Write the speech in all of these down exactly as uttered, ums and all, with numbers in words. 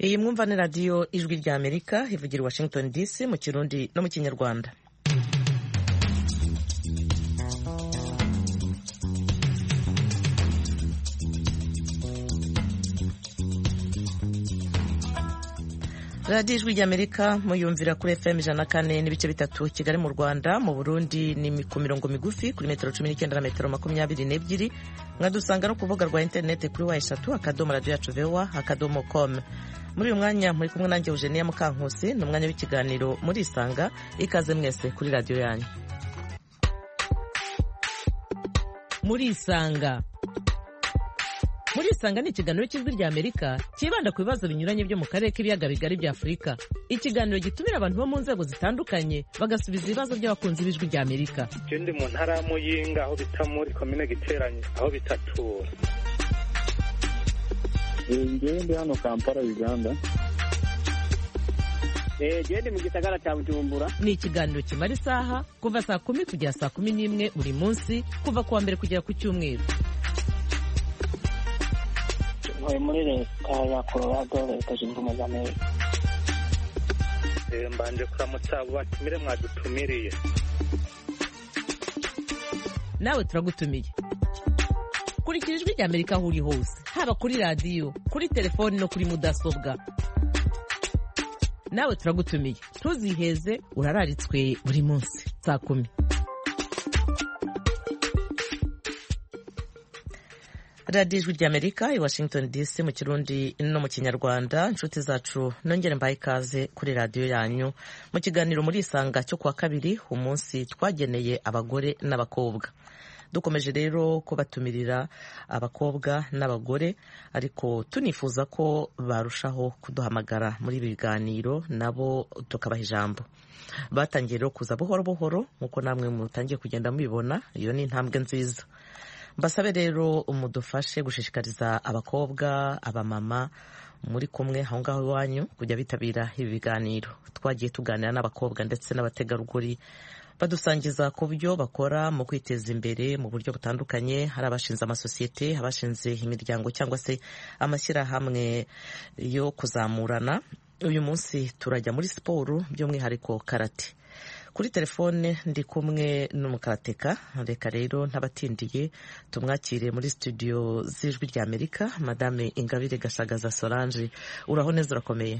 iyi mwumva ni radiyo ijwi rya Amerika ivugira i Washington D C mu Kirundi no mu Kinyarwanda. radiyo ijwi rya Amerika muyumvira kuri F M ijana na kane n'ibice bitatu Kigali mu Rwanda, mu Burundi ni ku mirongo migufi kuri metero cumi n'icyenda na metero makumyabiri n'ebyiri. Mwadusanga no ku rubuga rwa interineti kuri wa eshatu akadomo radiyo yacu vewa akadomo com. Muri uyu mwanya muri kumwe nanjye Eugenia Mukankusi, ni umwanya w'ikiganiro muri Isanga. Ikaze mwese kuri radiyo yanyu. Muri Isanga Muri Isanga ni ikiganiro cy'ijwi rya Amerika kibanda ku bibazo binyuranye byo mu karere k'ibiyaga bigari bya Afurika. Ikiganiro gitumira abantu bo mu nzego zitandukanye bagasubiza ibibazo by'abakunzi b'ijwi rya Amerika. Ndi mu ntara ya Muyinga aho bita muri komine Giteranye aho bitatura. Ngewe ndi hano Kampala, Uganda. Eh, ndi mu gisagara cya Bujumbura. Ni ikiganiro kimara isaha kuva saa kumi kugera saa kumi n'imwe buri munsi, kuva kuwa mbere kugera ku Cyumweru. Muri leta ya Colorado, leta zunze ubumwe za Amerika. Eh, mbanje kuramutsa abo batumire mwadutumiriye. Nawe turagutumiye. Kurikira ijwi rya Amerika aho uri hose, haba kuri radiyo, kuri telefoni no kuri mudasobwa. Nawe turagutumiye, ntuziheze, urararitswe buri munsi saa kumi. radiyo ijwi rya Amerika i Washington D C mu Kirundi no mu Kinyarwanda. Inshuti zacu, nongere mbaye ikaze kuri radiyo yanyu mu kiganiro muri Isanga cyo kuwa kabiri, umunsi twageneye abagore n'abakobwa. Dukomeje rero kubatumirira abakobwa n'abagore, ariko tunifuza ko barushaho kuduhamagara muri ibi biganiro nabo tukabaha ijambo. Batangiye rero kuza buhoro buhoro nk'uko namwe mutangiye kugenda mubibona. Iyo ni intambwe nziza. Mbasabe rero umudufashe gushishikariza abakobwa, abamama muri kumwe aho ngaho iwanyu kujya bitabira ibi biganiro. Twagiye tuganira n'abakobwa ndetse n'abategarugori badusangiza ku byo bakora mu kwiteza imbere mu buryo butandukanye. Hari abashinze amasosiyete, abashinze imiryango cyangwa se amashyirahamwe yo kuzamurana. Uyu munsi turajya muri siporo, by'umwihariko karate. Kuri telefone ndi kumwe n'umukarateka. Reka rero ntabatindiye tumwakire muri studio z'ijwi rya Amerika, Madame Ingabire Gashagaza Solange. Uraho neza, urakomeye?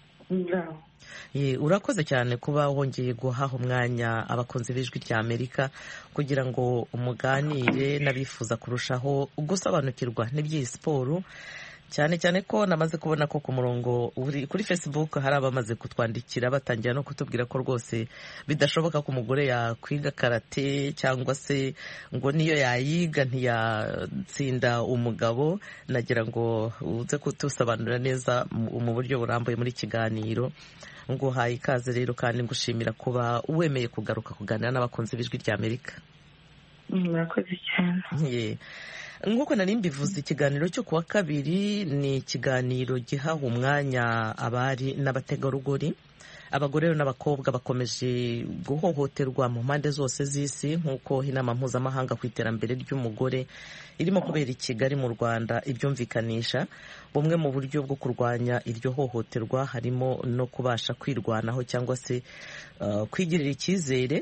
Ndio. Ye, urakoze cyane kuba wongeye guhaha umwanya abakunzi b'ijwi rya Amerika kugira ngo umuganire n'abifuza kurushaho gusobanukirwa n'iby'iyi siporo. Cyane cyane ko namaze kubona ko ku murongo uri kuri Facebook hari abamaze kutwandikira batangira no kutubwira ko rwose bidashoboka ko umugore yakwiga karate cyangwa se ngo niyo yayiga ntiyatsinda umugabo. Nagira ngo uze kutusobanurira neza mu buryo burambuye muri kiganiro. Nguhaye ikaze rero kandi ngushimira kuba wemeye kugaruka kuganira n'abakunzi b'ijwi rya Amerika. Murakoze cyane. Yeah. Nk'uko nari mbivuze, ikiganiro cyo kuwa kabiri ni ikiganiro giha umwanya abari n'abategarugori. Abagore n'abakobwa bakomeje guhohoterwa mu mpande zose z'isi, nk'uko inama mpuzamahanga ku iterambere ry'umugore irimo kubera i Kigali mu Rwanda ibyumvikanisha. Bumwe mu buryo bwo kurwanya iryo hohoterwa harimo no kubasha kwirwanaho cyangwa se uh, kwigirira icyizere.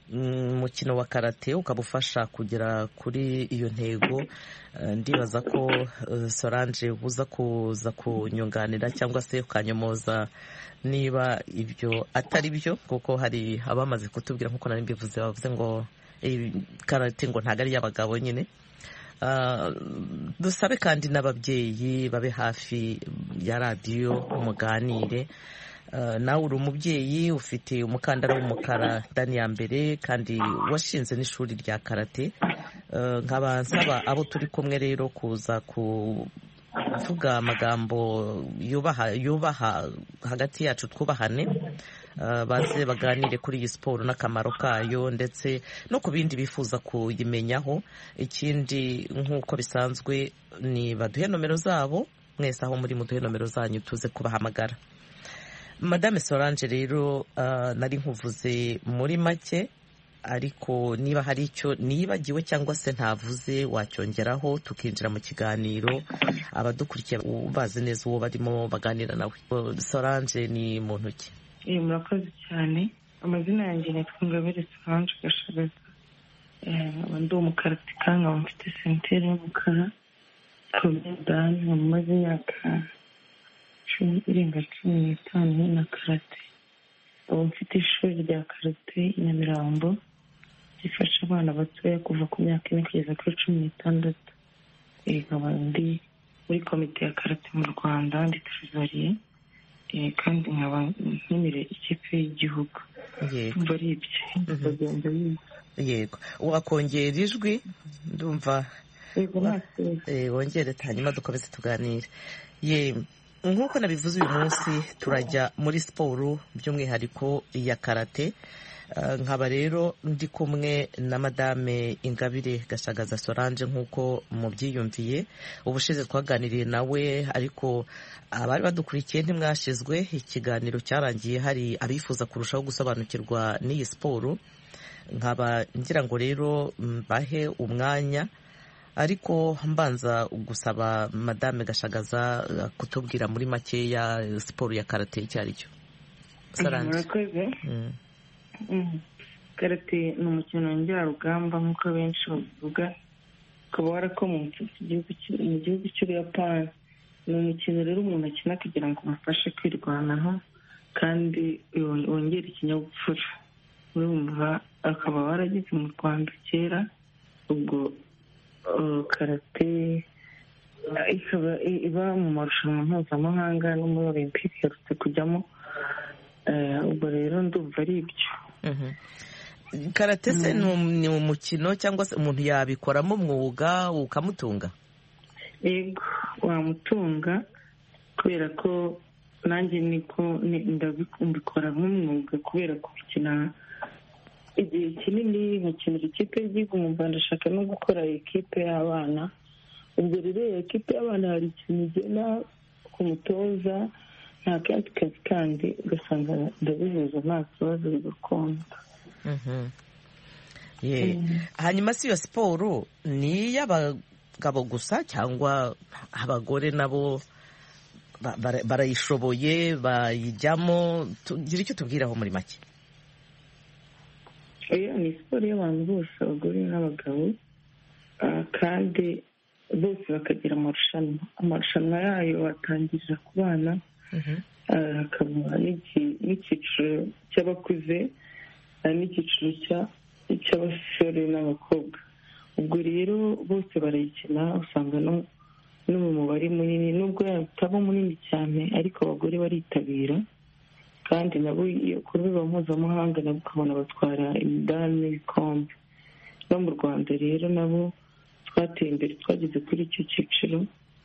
Umukino wa karate ukabufasha kugera kuri iyo ntego. Ndibaza ko Solange uza kuza kunyunganira cyangwa se ukanyomoza niba ibyo atari byo, kuko hari abamaze kutubwira nk'uko nari mbivuze, bavuze ngo karate ngo ntago ari y'abagabo nyine. Dusabe kandi n'ababyeyi babe hafi ya radiyo umuganire. Nawe uri umubyeyi ufite umukandara w'umukara dani ya mbere kandi washinze n'ishuri rya karate. Nkaba nsaba abo turi kumwe rero kuza kuvuga amagambo yubaha yubaha hagati yacu, twubahane, baze baganire kuri iyi siporo n'akamaro kayo ndetse no ku bindi bifuza kuyimenyaho. Ikindi nk'uko bisanzwe ni baduhe nomero zabo, mwese aho muri muduhe nomero zanyu tuze kubahamagara. Madame Solange rero uh, nari nkuvuze muri make ariko niba hari icyo nibagiwe cyangwa se ntavuze wacyongeraho tukinjira mu kiganiro abadukurikiye bazi neza uwo barimo baganira nawe. Solange ni muntu ki? Eh murakoze cyane. Amazina yanjye nitwa Ingabire Solange Gashagaza. Eh ndi umukaratika nkaba mfite sentere y'umukara. Komedani mu maze imyaka cumi irenga cumi n'itanu na karate. Ubu mfite ishuri rya karate i Nyamirambo rifasha abana batoya kuva ku myaka ine kugeza kuri cumi n'itandatu. Nkaba ndi muri komite ya karate mu Rwanda ndi trezoriye kandi nkaba nkinira ikipe y'igihugu. Ndumva ari ibyo bagenda biga. Yego wakongera ijwi ndumva wongere hanyuma dukomeze tuganire. Ye nk'uko nabivuze uyu munsi turajya muri siporo by'umwihariko ya karate. Nkaba rero ndi kumwe na Madame Ingabire Gashagaza Solange nk'uko mubyiyumviye. Ubushize twaganiriye nawe ariko abari badukurikiye ntimwashizwe, ikiganiro cyarangiye hari abifuza kurushaho gusobanukirwa n'iyi siporo. Nkaba ngira ngo rero mbahe umwanya ariko mbanza gusaba Madame Gashagaza kutubwira muri makeya siporo ya karate icyo ari cyo. Murakoze. Karate ni umukino njyarugamba nk'uko benshi bavuga, ukaba warakomotse mu gihugu cy'Ubuyapani. Ni umukino rero umuntu akina kugira ngo umufashe kwirwanaho kandi wongere ikinyabupfura. Urumva akaba warageze mu Rwanda kera, ubwo karate ikaba iba mu marushanwa mpuzamahanga no muri Olympique yarutse kujyamo. Ubwo rero ndumva ari ibyo. Karate se ni umukino cyangwa se umuntu yabikoramo umwuga ukamutunga? Yego wamutunga kubera ko nanjye niko ndabikora nk'umwuga kubera kubikina igihe kinini nkakinira ikipe y'igihugu mu Rwanda, ndashaka no gukora ikipe y'abana. Ubwo rero ikipe y'abana hari ikintu igena ku mutoza nta kandi kazi kandi ugasanga ndabihuza nta kibazo bigakunda. Hanyuma si iyo siporo ni iy'abagabo gusa cyangwa abagore nabo barayishoboye bayijyamo? Tugira icyo tubwiraho muri make. Ni siporo y'abantu bose, abagore n'abagabo, kandi bose bakagira amarushanwa. Amarushanwa yayo atangirira ku bana, hakaba n'icyiciro cy'abakuze n'icyiciro cy'abasore n'abakobwa. Ubwo rero bose barayikina, usanga no mu mubare munini, nubwo yataba munini cyane ariko abagore baritabira kandi nabo ku rwego mpuzamahanga nabo ukabona batwara imidari n'ibikombe. No mu Rwanda rero nabo twateye imbere, twageze kuri icyo cyiciro,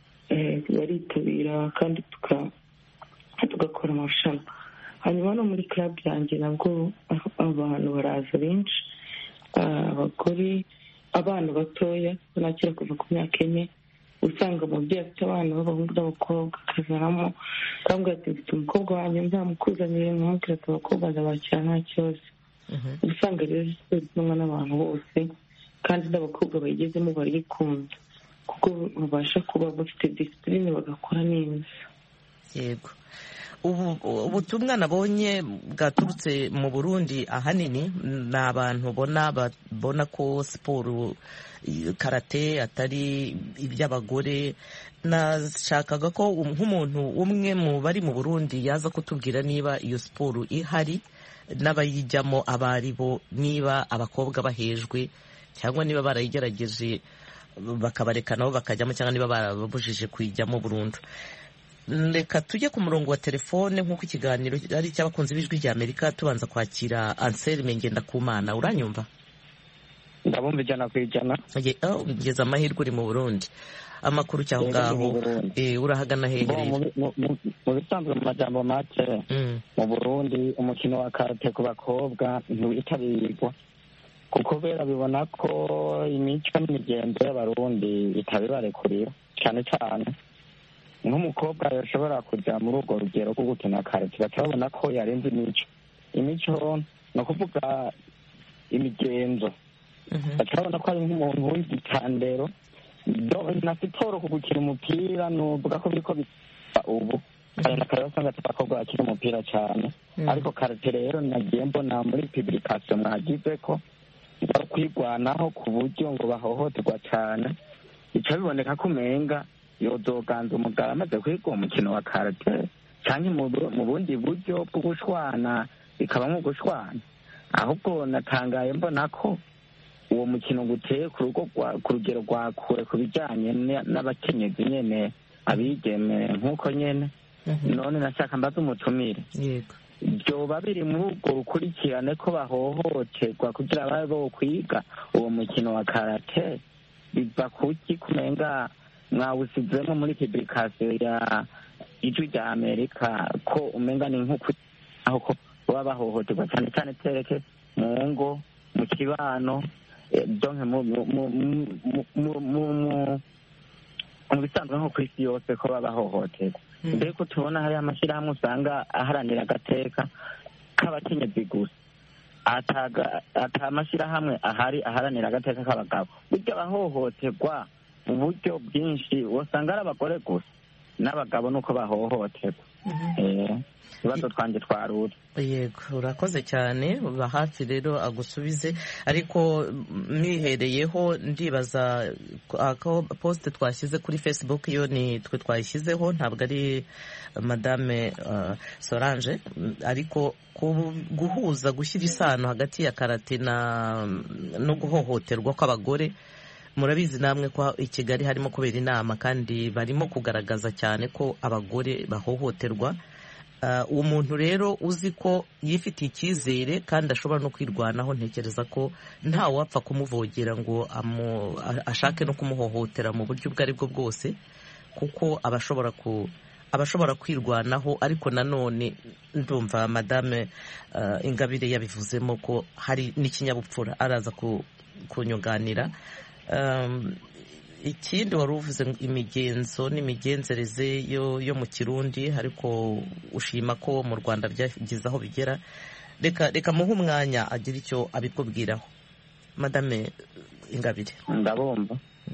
baritabira kandi tugakora amarushanwa. Hanyuma no muri club yanjye nabwo abantu baraza benshi, abagore, abana batoya nakira kuva ku myaka ine, usanga umubyeyi afite abana b'abahungu n'abakobwa akazanamo akambwira ati mfite umukobwa wanjye nzamukuzanire, mwabwira ati abakobwa ndabakira nta kibazo. Usanga rero zikorwa n'abantu bose kandi n'abakobwa bayigezemo barayikunda kuko babasha kuba bafite disipurine bagakora neza. Yego. Ubutumwa nabonye bwaturutse mu Burundi ahanini ni abantu babona ko siporo karate atari iby'abagore. Nashakaga ko nk'umuntu umwe mu bari mu Burundi yaza kutubwira niba iyo siporo ihari n'abayijyamo abari bo, niba abakobwa bahejwe cyangwa niba barayigerageje bakabareka nabo bakajyamo cyangwa niba barabujije kuyijyamo burundu. Reka tujye ku murongo wa telefone nk'uko ikiganiro ari icy'abakunzi b'ijwi rya Amerika, tubanza kwakira Anselme Ngendakumana. Uranyumva? Ndabumva ijana ku ijana. Ngeze amahirwe uri mu Burundi. Amakuru cyaho ngaho urahagana hehe? Mu bisanzwe mu majambo make mu Burundi umukino wa karate ku bakobwa ntiwitabirwa kuko bera bibona ko imico n'imigenzo y'abarundi itabibarekurira, cyane cyane nk'umukobwa yashobora kujya muri urwo rugero rwo gukina karate batabona ko yarenze imico. Imico ni ukuvuga imigenzo bakabona ko ari nk'umuntu w'igitandero na siporo ku gukina umupira nuvuga ko biriko bisa ubu kare na kare wasanga abakobwa bakina umupira cyane ariko karate rero nagiye mbona muri publication mwagize ko bari kwigwanaho ku buryo ngo bahohoterwa cyane bica biboneka ko umenga yozoganza umugabo amaze kwiga umukino wa karate cyangwa mu bundi buryo bwo gushwana bikaba nko gushwana ahubwo natangaye mbona ko uwo mukino guteye ku rugo ku rugero rwa kure ku bijyanye n'abakenyezi nyene abigeme nk'uko nyene none nashaka mbaza umutumire byoba biri muri ubwo rukurikirane ko bahohoterwa kugira babe bo kwiga uwo mukino wa karate biva kuki kumenga mwawusizemo muri publication ya ijwi rya Amerika ko umenga ni nk'uko aho ko baba bahohoterwa cyane cyane tereke mu ngo mu kibano donke mu bisanzwe nko ku isi yose ko baba bahohoterwa mbere ko tubona hari amashyirahamwe usanga aharanira agateka k'abakenyezi gusa ata amashyirahamwe ahari aharanira agateka k'abagabo burya abahohoterwa mu buryo bwinshi usanga ari abagore gusa n'abagabo nuko bahohoterwa ibibazo twanjye twarura yego urakoze cyane uba hafi rero agusubize ariko mwihereyeho ndibaza ko poste twashyize kuri Facebook yo ni twe twayishyizeho ntabwo ari madame Solange ariko guhuza gushyira isano hagati ya karate na no guhohoterwa kw'abagore murabizi namwe ko i Kigali harimo kubera inama kandi barimo kugaragaza cyane ko abagore bahohoterwa uwo muntu rero uzi ko yifitiye icyizere kandi ashobora no kwirwanaho ntekereza ko nta wapfa kumuvogera ngo ashake no kumuhohotera mu buryo ubwo ari bwo bwose kuko abashobora ku abashobora kwirwanaho ariko nanone ndumva madame Ingabire yabivuzemo ko hari n'ikinyabupfura araza kunyunganira ikindi wari uvuze imigenzo n'imigenzereze yo yo mu Kirundi ariko ushima ko mu Rwanda byagize aho bigera reka reka muhe umwanya agira icyo abikubwiraho madame Ingabire ndabumva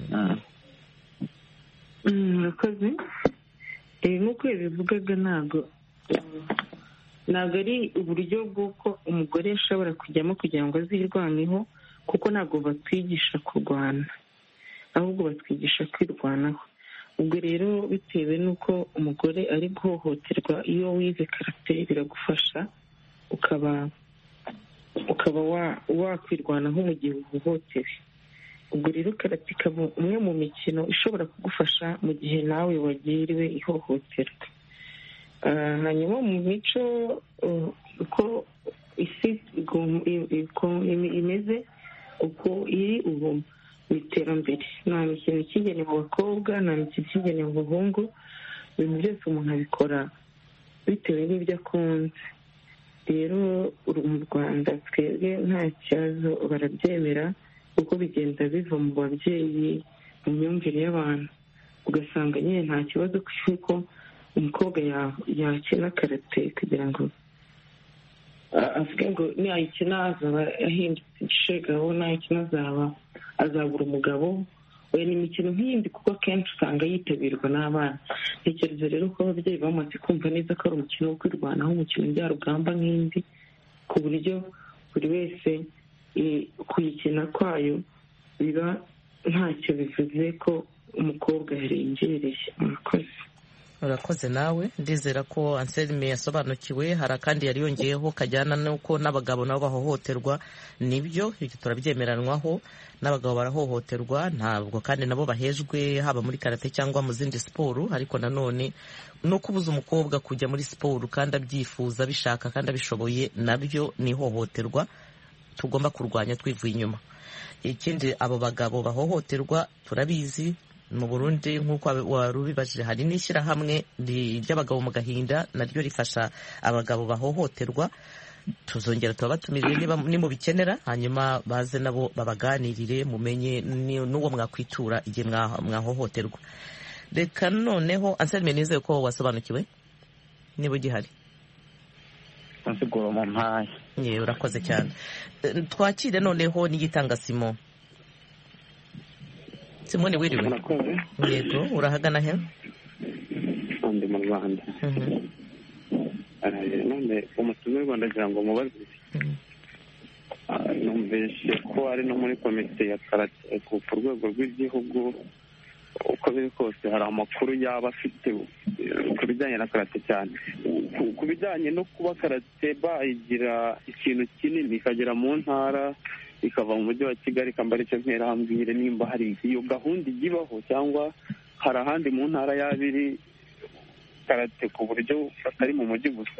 murakoze nk'uko yabivugaga ntabwo ntabwo ari uburyo bw'uko umugore ashobora kujyamo kugira ngo azirwaneho kuko ntabwo batwigisha kurwana ahubwo batwigisha kwirwanaho ubwo rero bitewe n'uko umugore ari guhohoterwa iyo wize karate biragufasha ukaba ukaba wakwirwanaho mu gihe uhohotewe ubwo rero karate ikaba umwe mu mikino ishobora kugufasha mu gihe nawe wagiriwe ihohoterwa hanyuma mu mico uko isi imeze uko iri ubu mu iterambere nta mikino ikigenewe abakobwa nta mikino ikigenewe abahungu ibintu byose umuntu abikora bitewe n'ibyo akunze rero mu Rwanda twebwe nta kibazo barabyemera kuko bigenda biva mu babyeyi mu myumvire y'abantu ugasanga nyine nta kibazo kuko umukobwa yakina karate kugira ngo avuge ngo nayikina azaba ahindutse igishegabo nayikina azaba azabura umugabo we ni imikino nk'iyindi kuko akenshi usanga yitabirwa n'abana ntekereza rero ko ababyeyi bamaze kumva neza ko ari umukino wo kwirwanaho umukino njyarugamba nk'indi ku buryo buri wese kuyikina kwayo biba ntacyo bivuze ko umukobwa yarengereye murakoze urakoze nawe ndizera ko Anselme yasobanukiwe hari akandi yari yongeyeho kajyana n'uko n'abagabo nabo bahohoterwa nibyo ibyo turabyemeranwaho n'abagabo barahohoterwa ntabwo kandi nabo bahejwe haba muri karate cyangwa mu zindi siporo ariko nanone no kubuza umukobwa kujya muri siporo kandi abyifuza bishaka kandi abishoboye nabyo ni ihohoterwa tugomba kurwanya twivuye inyuma ikindi abo bagabo bahohoterwa turabizi mu Burundi nk'uko wari ubibajije hari n'ishyirahamwe ry'abagabo mu gahinda naryo rifasha abagabo bahohoterwa tuzongera tubabatumire niba nimubikenera hanyuma baze nabo babaganirire mumenye n'uwo mwakwitura igihe mwahohoterwa reka noneho Anselme nizeye ko wasobanukiwe niba ugihari nsiguro mu mpaye. Ye urakoze cyane. Twakire noneho n'igitanga Simon. Simone wiriwe. Yego urahagana he? Ndi mu Rwanda. None umutume w'u Rwanda kugira ngo mubaze numvise ko ari no muri komite ya karate ku rwego rw'igihugu uko biri kose hari amakuru yaba afite ku bijyanye na karate cyane ku bijyanye no kuba karate bayigira ikintu kinini ikagera mu ntara ikava mu mujyi wa Kigali ikamba aricyo ntera hambwire nimba hari iyo gahunda igibaho cyangwa hari ahandi mu ntara y'abiri karate ku buryo batari mu mujyi gusa.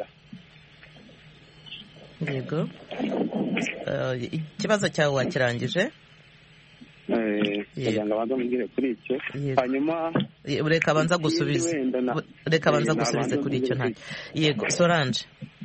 Yego ikibazo cyawe wakirangije? kugira ngo abanza mubwire kuri icyo hanyuma reka abanza gusubiza reka abanza gusubiza kuri icyo nta yego Solange.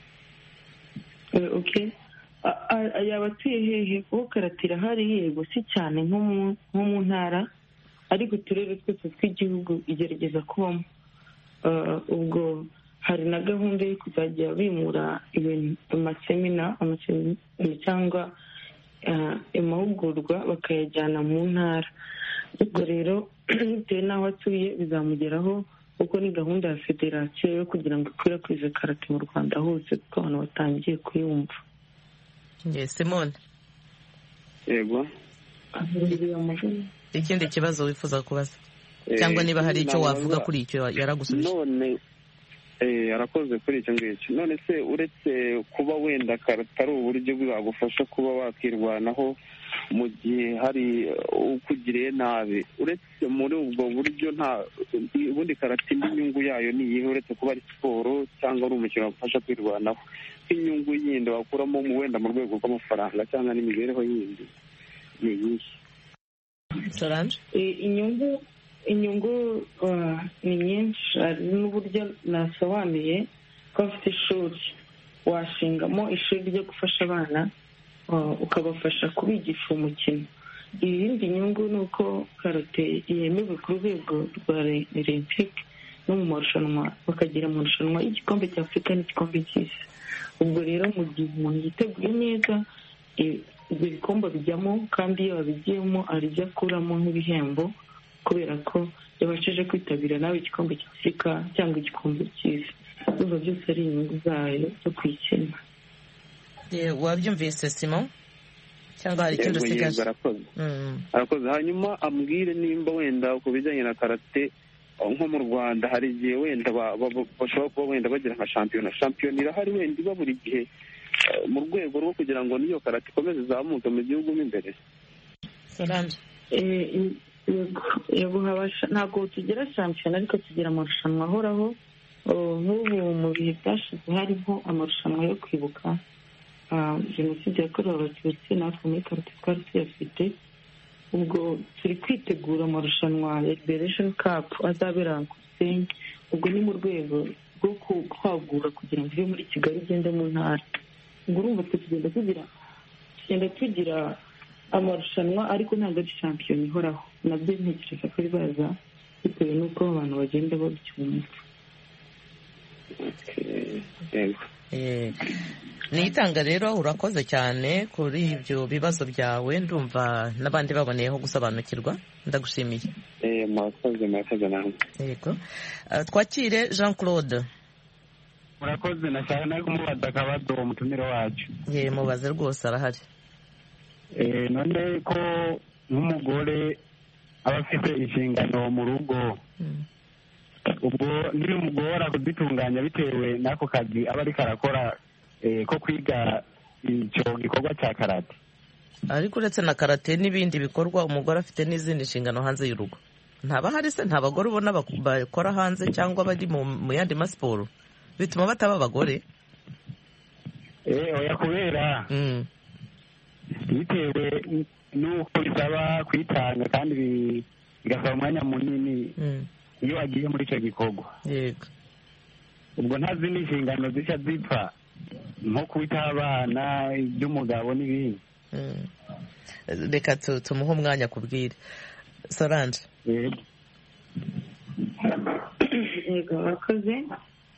Okay, yaba atuye hehe kuko karate irahari yego si cyane nko mu ntara ariko uturere twose tw'igihugu igerageza kubamo. Ubwo hari na gahunda yo kuzajya bimura ibintu amasemina cyangwa amahugurwa bakayajyana mu ntara. Ubwo rero bitewe n'aho atuye bizamugeraho kuko ni gahunda ya federasiyo yo kugira ngo ikwirakwize karate mu Rwanda hose kuko abantu batangiye kuyumva. Simone. Yego. Ikindi kibazo wifuza kubaza cyangwa niba hari icyo wavuga kuri icyo yaragusubije? None eh arakoze kuri icyo ngicyo. None se uretse kuba wenda karate ari uburyo bwagufasha kuba wakirwanaho mu gihe hari ukugiriye nabi, uretse muri ubwo buryo nta ubundi karate n'inyungu yayo ni iyihe uretse kuba ari siporo cyangwa ari umukino wagufasha kwirwanaho? Inyungu yindi wakuramo mu wenda mu rwego rw'amafaranga cyangwa n'imibereho yindi ni iyihe? Solange. Inyungu inyungu ni nyinshi, hari n'uburyo nasobanuye ko afite ishuri washingamo ishuri ryo gufasha abana ukabafasha kubigisha umukino. Iyindi nyungu ni uko karate yemewe ku rwego rwa olympique no mu marushanwa bakagira amarushanwa y'igikombe cya Afurika n'igikombe cy'isi. Ubwo rero mu gihe umuntu yiteguye neza ibyo bikombe bijyamo kandi iyo babigiyemo hari ibyo akuramo nk'ibihembo kubera ko yabashije kwitabira nawe igikombe cy'Afurika cyangwa igikombe cy'isi. Ubwo byose ari inyungu zayo zo kwikina. Wabyumvise Simon cyangwa hari ikindi usigaje? Arakoze. Hanyuma ambwire nimba wenda ku bijyanye na karate nko mu Rwanda hari igihe wenda bashobora kuba wenda bagira nka shampiyona shampiyona irahari wenda iba buri gihe mu rwego rwo kugira ngo niyo karate ikomeze izamuke mu gihugu mo imbere. Solange. Yego ntabwo tugira shampiyona ariko tugira amarushanwa ahoraho. Nk'ubu mu bihe byashize hariho amarushanwa yo kwibuka jenoside yakorewe abatutsi natwe muri karate twari tuyafite. Ubwo turi kwitegura amarushanwa ya Liberation Cup azabera ku Gisenyi. Ubwo ni mu rwego rwo kwagura kugira ngo ive muri Kigali igende mu ntara. Ubwo urumva tugenda tugira tugenda tugira amarushanwa ariko ntabwo ari shampiyona ihoraho. Nabyo ntekereza ko bizaza bitewe n'uko abantu bagenda babyumva. Nitanga rero urakoze cyane kuri ibyo bibazo byawe, ndumva n'abandi baboneyeho gusobanukirwa. Ndagushimiye. Eh murakoze murakoze nawe. Yego. Twakire Jean Claude. Murakoze nashaka nayo kumubaza akabazo umutumire wacu. Ye mubaze rwose arahari. Eh none ko nk'umugore aba afite inshingano mu rugo ubwo ntibimugora kuzitunganya bitewe n'ako kazi aba ariko arakora ko kwiga icyo gikorwa cya karate? Ariko uretse na karate n'ibindi bikorwa umugore afite n'izindi nshingano hanze y'urugo. Ntaba hari se nta bagore ubona bakora hanze cyangwa bari mu yandi masiporo bituma bataba abagore? Eh oya kubera bitewe n'uko bisaba kwitanga kandi bigasaba umwanya munini iyo agiye muri icyo gikorwa. Yego. Ubwo nta zindi nshingano zishya zipfa nko kwita abana iby'umugabo n'ibindi. Reka tumuhe umwanya kubwire. Solange. Yego. Yego akoze.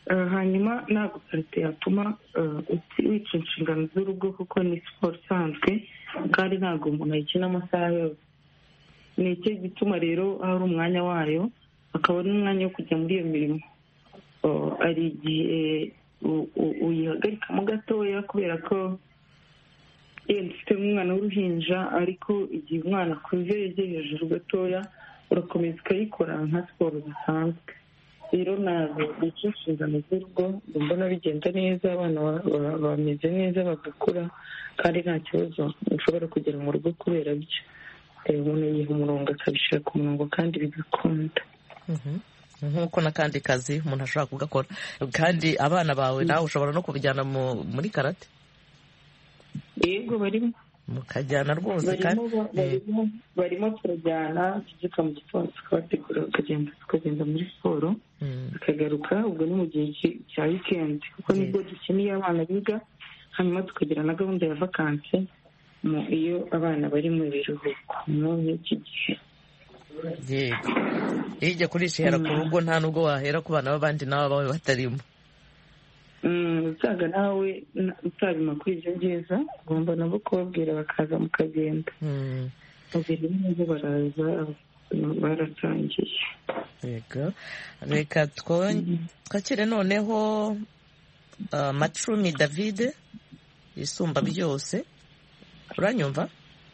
hanyuma ntabwo karate yatuma wica inshingano z'urugo kuko ni siporo isanzwe kandi ntabwo umuntu ayikina amasaha yose. ni icyo gituma rero hari umwanya wayo, akaba n'umwanya wo kujya muri iyo mirimo. hari igihe uyihagarikamo gatoya kubera ko yenda ufite umwana w'uruhinja, ariko igihe umwana akuze yegeye hejuru gatoya urakomeza ukayikora nka siporo zisanzwe. rero ntabwo bica inshingano z'urugo, mbona bigenda neza, abana bameze neza bagakura kandi nta kibazo ushobora kugera mu rugo kubera byo. umuntu yiha umurongo akabishyira ku murongo kandi bigakunda. nk'uko n'akandi kazi umuntu ashobora kugakora. kandi abana bawe nawe ushobora no kubijyana muri karate? yego barimo, mukajyana rwose barimo turajyana tubyuka mu gitondo tukabategura tukagenda tukagenda muri siporo tukagaruka. ubwo ni mu gihe cya wikendi kuko nibwo dukeneye abana biga, hanyuma tukagira na gahunda ya vakansi iyo abana bari mu biruhuko muri iki gihe. yego iyo ujya kurishihera ku rugo nta nubwo wahera ku bana b'abandi nawe abawe batarimo. usanga nawe utabima kuri ibyo byiza ugomba nabo kubabwira bakaza mukagenda. babiri neza baraza baratangiye. yego reka twakire noneho Macumi David isumba byose. uranyumva?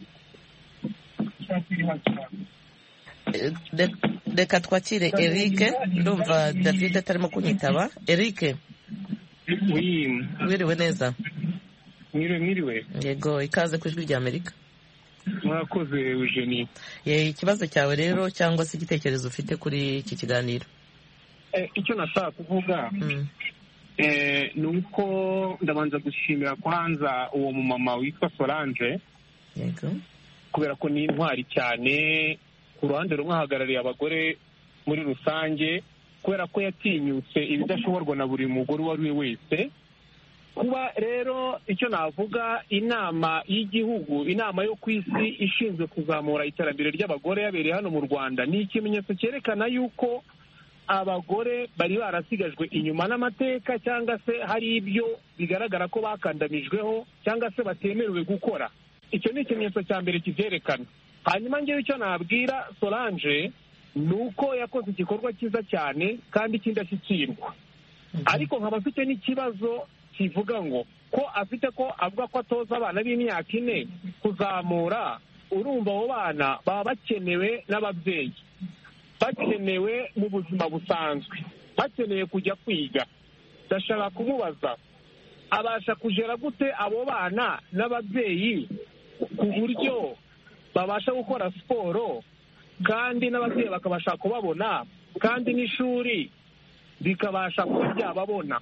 reka twakire Eric, ndumva David atarimo kunyitaba. Eric wiriwe neza? mwiriwe mwiriwe. yego ikaze ku ijwi rya Amerika. mwakoze Eugenie. ikibazo cyawe rero cyangwa se igitekerezo ufite kuri iki kiganiro? icyo nashaka kuvuga ni uko ndabanza gushimira kwanza uwo mumama witwa Solange, kubera ko ni intwari cyane. ku ruhande rumwe ahagarariye abagore muri rusange, kubera ko yatinyutse ibidashoborwa na buri mugore uwo ari we wese. kuba rero icyo navuga, inama y'igihugu, inama yo ku isi ishinzwe kuzamura iterambere ry'abagore yabereye hano mu Rwanda, ni ikimenyetso cyerekana yuko abagore bari barasigajwe inyuma n'amateka, cyangwa se hari ibyo bigaragara ko bakandamijweho cyangwa se batemerewe gukora. icyo ni ikimenyetso cya mbere kibyerekana. hanyuma ngewe icyo nabwira Solange ni uko yakoze igikorwa cyiza cyane kandi cy'indashyikirwa. ariko nkaba afite n'ikibazo kivuga ngo ko afite ko avuga ko atoza abana b'imyaka ine kuzamura. urumva abo bana baba bakenewe n'ababyeyi, bakenewe mu buzima busanzwe, bakeneye kujya kwiga. ndashaka kumubaza, abasha kugera gute abo bana n'ababyeyi ku buryo babasha gukora siporo kandi n'ababyeyi bakabasha kubabona kandi n'ishuri bikabasha kuba byababona?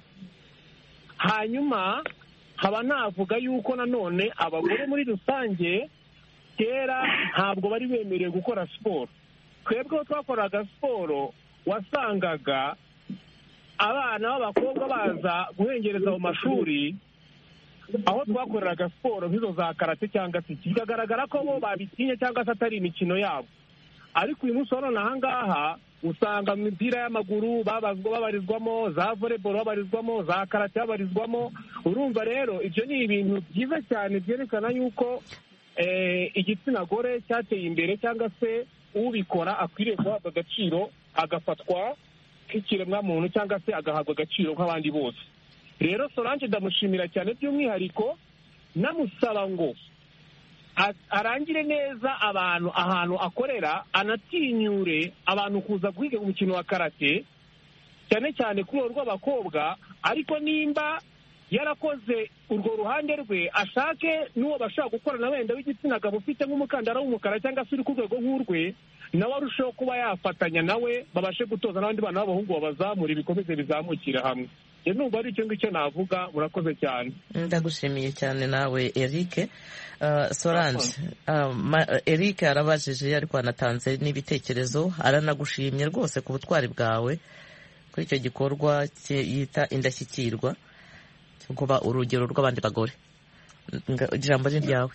hanyuma haba navuga yuko nanone abagore muri rusange kera ntabwo bari bemerewe gukora siporo. twebwe twakoraga siporo wasangaga abana b'abakobwa baza guhengereza mu mashuri aho twakoreraga siporo nk'izo za karate cyangwa se bikagaragara ko bo babitinye cyangwa se atari imikino yabo. ariko uyu munsi wa none aha ngaha usanga mu mipira y'amaguru babarizwamo, za volleyball babarizwamo, za karate babarizwamo. urumva rero ibyo ni ibintu byiza cyane byerekana yuko igitsina gore cyateye imbere, cyangwa se ubikora akwiriye guhabwa agaciro, agafatwa nk'ikiremwamuntu cyangwa se agahabwa agaciro nk'abandi bose. rero Solange ndamushimira cyane, by'umwihariko namusaba ngo arangire neza abantu ahantu akorera, anatinyure abantu kuza guhiga umukino wa karate, cyane cyane kuri urwo rw'abakobwa. ariko nimba yarakoze urwo ruhande rwe, ashake n'uwo bashaka gukorana wenda w'igitsina gabo ufite nk'umukandara w'umukara cyangwa se uri ku rwego nk'urwe, nawe arushaho kuba yafatanya nawe, babashe gutoza n'abandi bana b'abahungu babazamura, ibikomeze bizamukira hamwe. numva ari icyo ngicyo navuga. murakoze cyane. ndagushimiye cyane nawe Eric. Solange, Eric arabajije ariko anatanze n'ibitekerezo, aranagushimye rwose ku butwari bwawe kuri icyo gikorwa yita indashyikirwa cyo kuba urugero rw'abandi bagore. ijambo ni ryawe.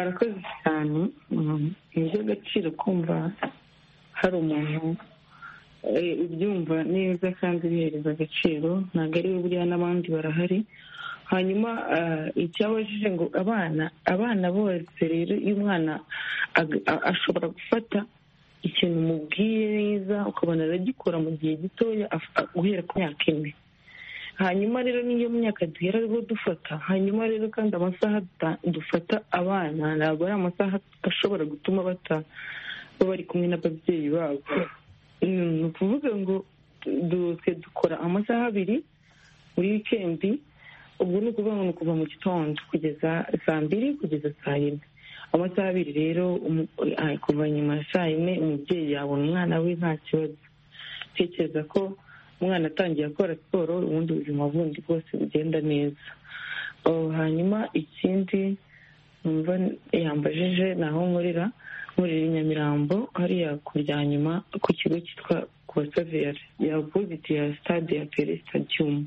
arakoze cyane. ni iby'agaciro kumva hari umuntu ubyumva neza kandi bihereza agaciro, ntabwo ari we buriya n'abandi barahari. Hanyuma icyabajije ngo abana abana bose rero iyo umwana ashobora gufata ikintu umubwiye neza ukabona aragikora mu gihe gitoya guhera ku myaka ine. Hanyuma rero niyo myaka duhera rero dufata, hanyuma rero kandi amasaha dufata abana ntabwo ari amasaha ashobora gutuma bata bari kumwe n'ababyeyi babo. Ni ukuvuga ngo dukora amasaha abiri muri wikendi, ubwo ni ukuvuga ngo ni ukuva mu gitondo kugeza saa mbiri kugeza saa yine. Amasaha abiri rero kuva nyuma ya saa yine umubyeyi yabona umwana we nta kibazo. Tekereza ko umwana atangiye akora siporo ubundi ubuzima bundi bwose bugenda neza. Hanyuma ikindi numva yambajije ni aho nkorera nkorera i Nyamirambo hariya ku rya nyuma ku kigo cyitwa Kuwasaveri ya opposite ya stade ya Pele Stadium.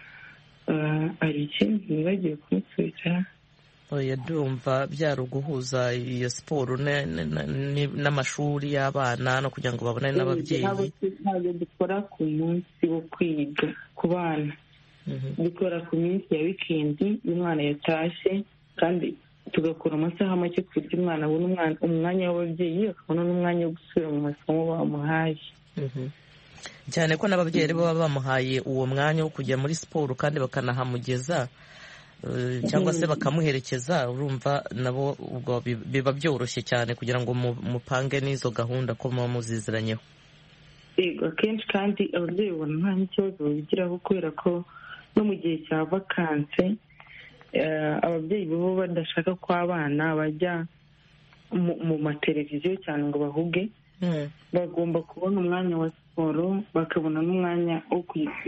Hari ikindi nibagiwe kumusubiza. Oya, ndumva byari uguhuza iyo siporo n'amashuri y'abana no kugira ngo babonane n'ababyeyi. Ntabwo dukora ku munsi wo kwiga ku bana, dukora ku minsi ya wikendi iyo umwana yatashye, kandi tugakora amasaha make ku buryo umwana abona umwanya w'ababyeyi akabona n'umwanya wo gusubira mu masomo bamuhaye. Cyane ko n'ababyeyi baba bamuhaye uwo mwanya wo kujya muri siporo kandi bakanahamugeza cyangwa se bakamuherekeza, urumva nabo ubwo biba byoroshye cyane kugira ngo mupange n'izo gahunda ko muba muziziranyeho. Yego, akenshi kandi ababyeyi babona nta n'ikibazo babigiraho kubera ko no mu gihe cya vakanse ababyeyi baba badashaka ko abana bajya mu mateleviziyo cyane ngo bahuge, bagomba kubona umwanya wa siporo, bakabona n'umwanya wo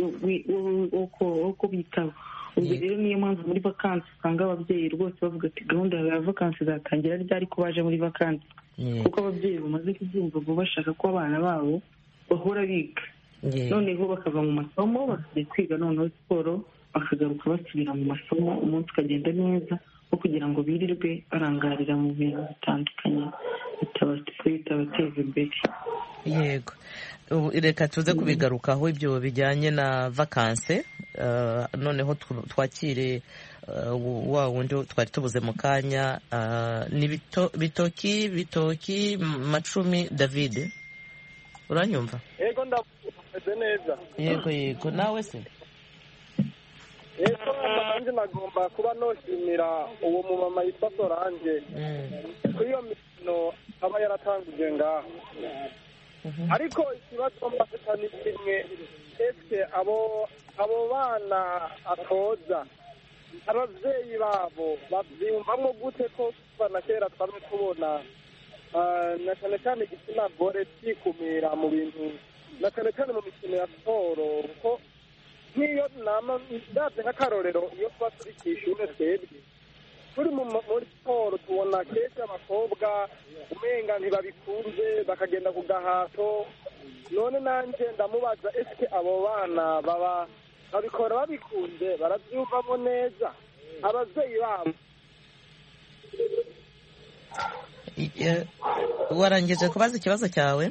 kubitaho. Ubwo rero niyo mpamvu muri vakansi usanga ababyeyi rwose bavuga ati gahunda ya vakansi zatangira ryari ko baje muri vakansi, kuko ababyeyi bamaze kubyumva ngo bashaka ko abana babo bahora biga, noneho bakava mu masomo bakajya kwiga, noneho siporo bakagaruka basubira mu masomo, umunsi ukagenda neza wo kugira ngo birirwe barangarira mu bintu bitandukanye bitabateza imbere. Yego, reka tuze kubigarukaho ibyo bijyanye na vakanse. Noneho twakire wa wundi twari tubuze mu kanya, ni bitoki bitoki Macumi David, uranyumva? Yego, ndameze neza. Yego yego, nawe se? Yego, nanjye nagomba kuba noshimira uwo mumama yitwa Solange kuri iyo mikino aba yaratangije ngaho. Ariko ikibazo mbafite ni kimwe, ese abo abo bana atoza ababyeyi babo babyumvamo gute ko kuva na kera twari tubona na cyane cyane igitsina gore cyikumira mu bintu, na cyane cyane mu mikino ya siporo, kuko nk'iyo nama ndaze nk'akarorero iyo tuba turi ku ishuri twebwe turi muri siporo tubona kenshi abakobwa umenga ntibabikunze bakagenda ku gahato. None nanjye ndamubaza, ese abo bana baba babikora babikunze, barabyumvamo neza ababyeyi babo? Warangije kubaza ikibazo cyawe?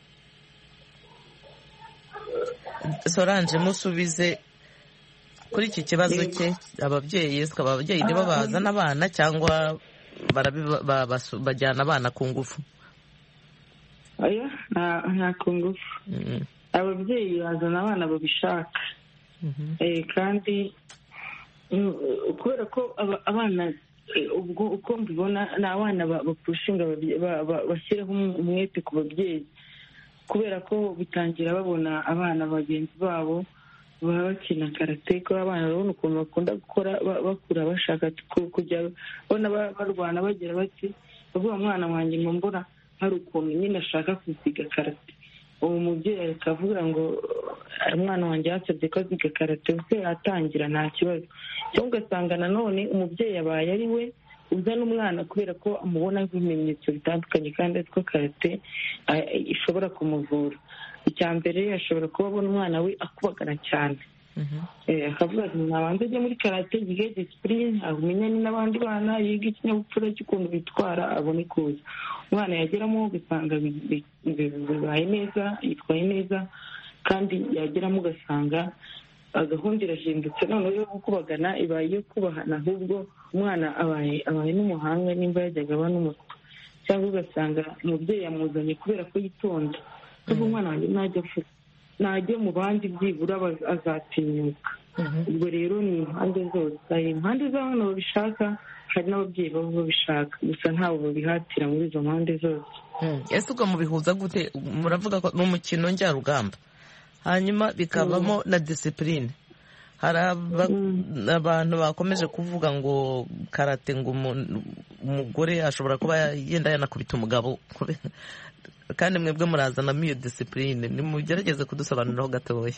Solange, musubize kuri iki kibazo cye. Ababyeyi ababyeyi nibo bazana abana cyangwa bajyana abana ku ngufu? Oya, nta ku ngufu. Ababyeyi bazana abana babishaka, kandi kubera ko abana ubwo uko mbibona ni abana bapushinga bashyiraho umwete ku babyeyi, kubera ko bitangira babona abana bagenzi babo baba bakina karate, ko abana babona ukuntu bakunda gukora bakura bashaka kujya babona barwana bagira bati bavuga umwana wanjye ngo mbona hari ukuntu nyine ashaka kuziga karate. Uwo mubyeyi akavuga ngo umwana wanjye yasabye ko aziga karate, ubwo yatangira nta kibazo. Cyangwa ugasanga nanone umubyeyi abaye ari we uzana umwana kubera ko amubona nk'ibimenyetso bitandukanye kandi azi ko karate ishobora kumuvura. Icya mbere ashobora kuba abona umwana we akubagana cyane, akavuga ati ntabanza ajya muri karate yige disipurine amenyane n'abandi bana yiga ikinyabupfura cy'ukuntu bitwara abone kuza umwana yageramo ugasanga bibaye neza yitwaye neza kandi yageramo ugasanga gahunda irahindutse noneho yo gukubagana ibaye iyo kubahana ahubwo umwana abaye abaye n'umuhanga nimba yajyaga aba n'umuswa cyangwa ugasanga umubyeyi yamuzanye kubera ko yitonda kuko umwana wanjye najya afuka najya mu bandi byibura azatinyuka ubwo rero ni impande zose hari impande z'abana babishaka hari n'ababyeyi baba babishaka gusa ntawe babihatira muri izo mpande zose. ese ubwo mubihuza gute? muravuga ko ni umukino njyarugamba hanyuma bikabamo na disipurine. hari abantu bakomeje kuvuga ngo karate ngo umugore ashobora kuba yenda yanakubita umugabo kandi mwebwe murazanamo iyo disipurine. nimugerageze kudusobanuriraho gatoya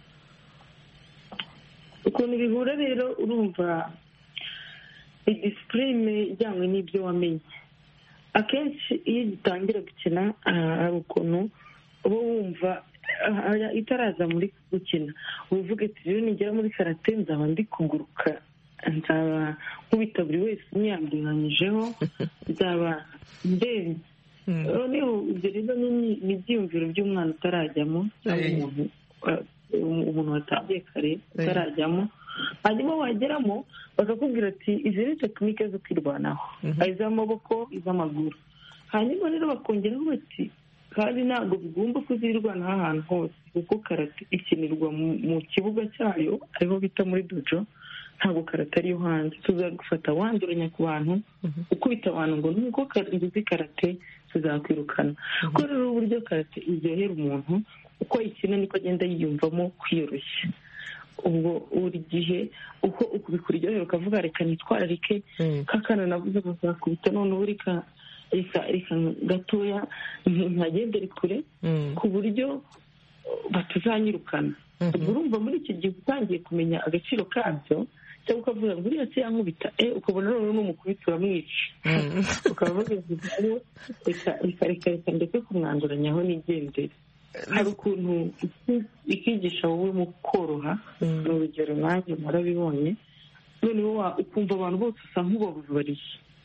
ukuntu bihura. rero urumva disipurine ijyanywe n'ibyo wamenye. akenshi iyo gitangira gukina hari ukuntu uba wumva itaraza muri gukina uvuga ati rero nigera muri karate nzaba ndi kuguruka nzaba nkubita buri wese umwiyambiranyijeho nzaba ndende. noneho ibyo rero ni ibyiyumviro by'umwana utarajyamo cyangwa umuntu watangiye kare utarajyamo hanyuma wageramo bakakubwira ati izi ni tekinike zo kwirwanaho iz'amaboko iz'amaguru hanyuma rero bakongeraho bati kandi ntabwo bigomba kuzirwanaho ahantu hose kuko karate ikinirwa mu kibuga cyayo ariho bita muri dojo ntabwo karate ariyo hanze tuzagufata wanduranya ku bantu ukubita abantu ngo nuko uzi karate tuzakwirukana kuko rero uburyo karate iryohera umuntu uko ikina niko agenda yiyumvamo kwiyoroshya. ubwo buri gihe uko ukuryohera ukavuga reka nitwararike kakana navuze kuzakubita none ubu reka reka gatoya ntagendere kure ku buryo batazanyirukana. urumva muri iki gihe utangiye kumenya agaciro kabyo cyangwa ukavuga ngo uriya se yankubita ukabona noneho n'umukubita uramwica ukaba bavuga reka reka reka ndetse kumwanduranyaho n'igendere. hari ukuntu ikigisha wowe mu koroha ni urugero nanjye murabibonye noneho ukumva abantu bose usa nk'ubabubariye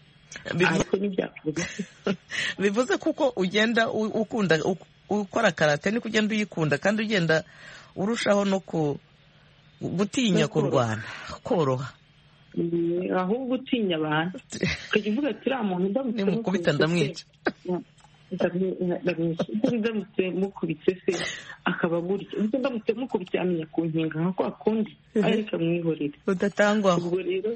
bivuze kuko ugenda ukunda ukora karate niko ugenda uyikunda kandi ugenda urushaho no gutinya kurwana koroha ahubwo utinya abantu ukajya uvuga ati uriya muntu ndamutse nimukubita ndamwica ndamutse mukubitse se akaba gutya ndamutse mukubitse amenya ku nkinga nka kwa kundi ariko amwihorere udatangwaho. ubwo rero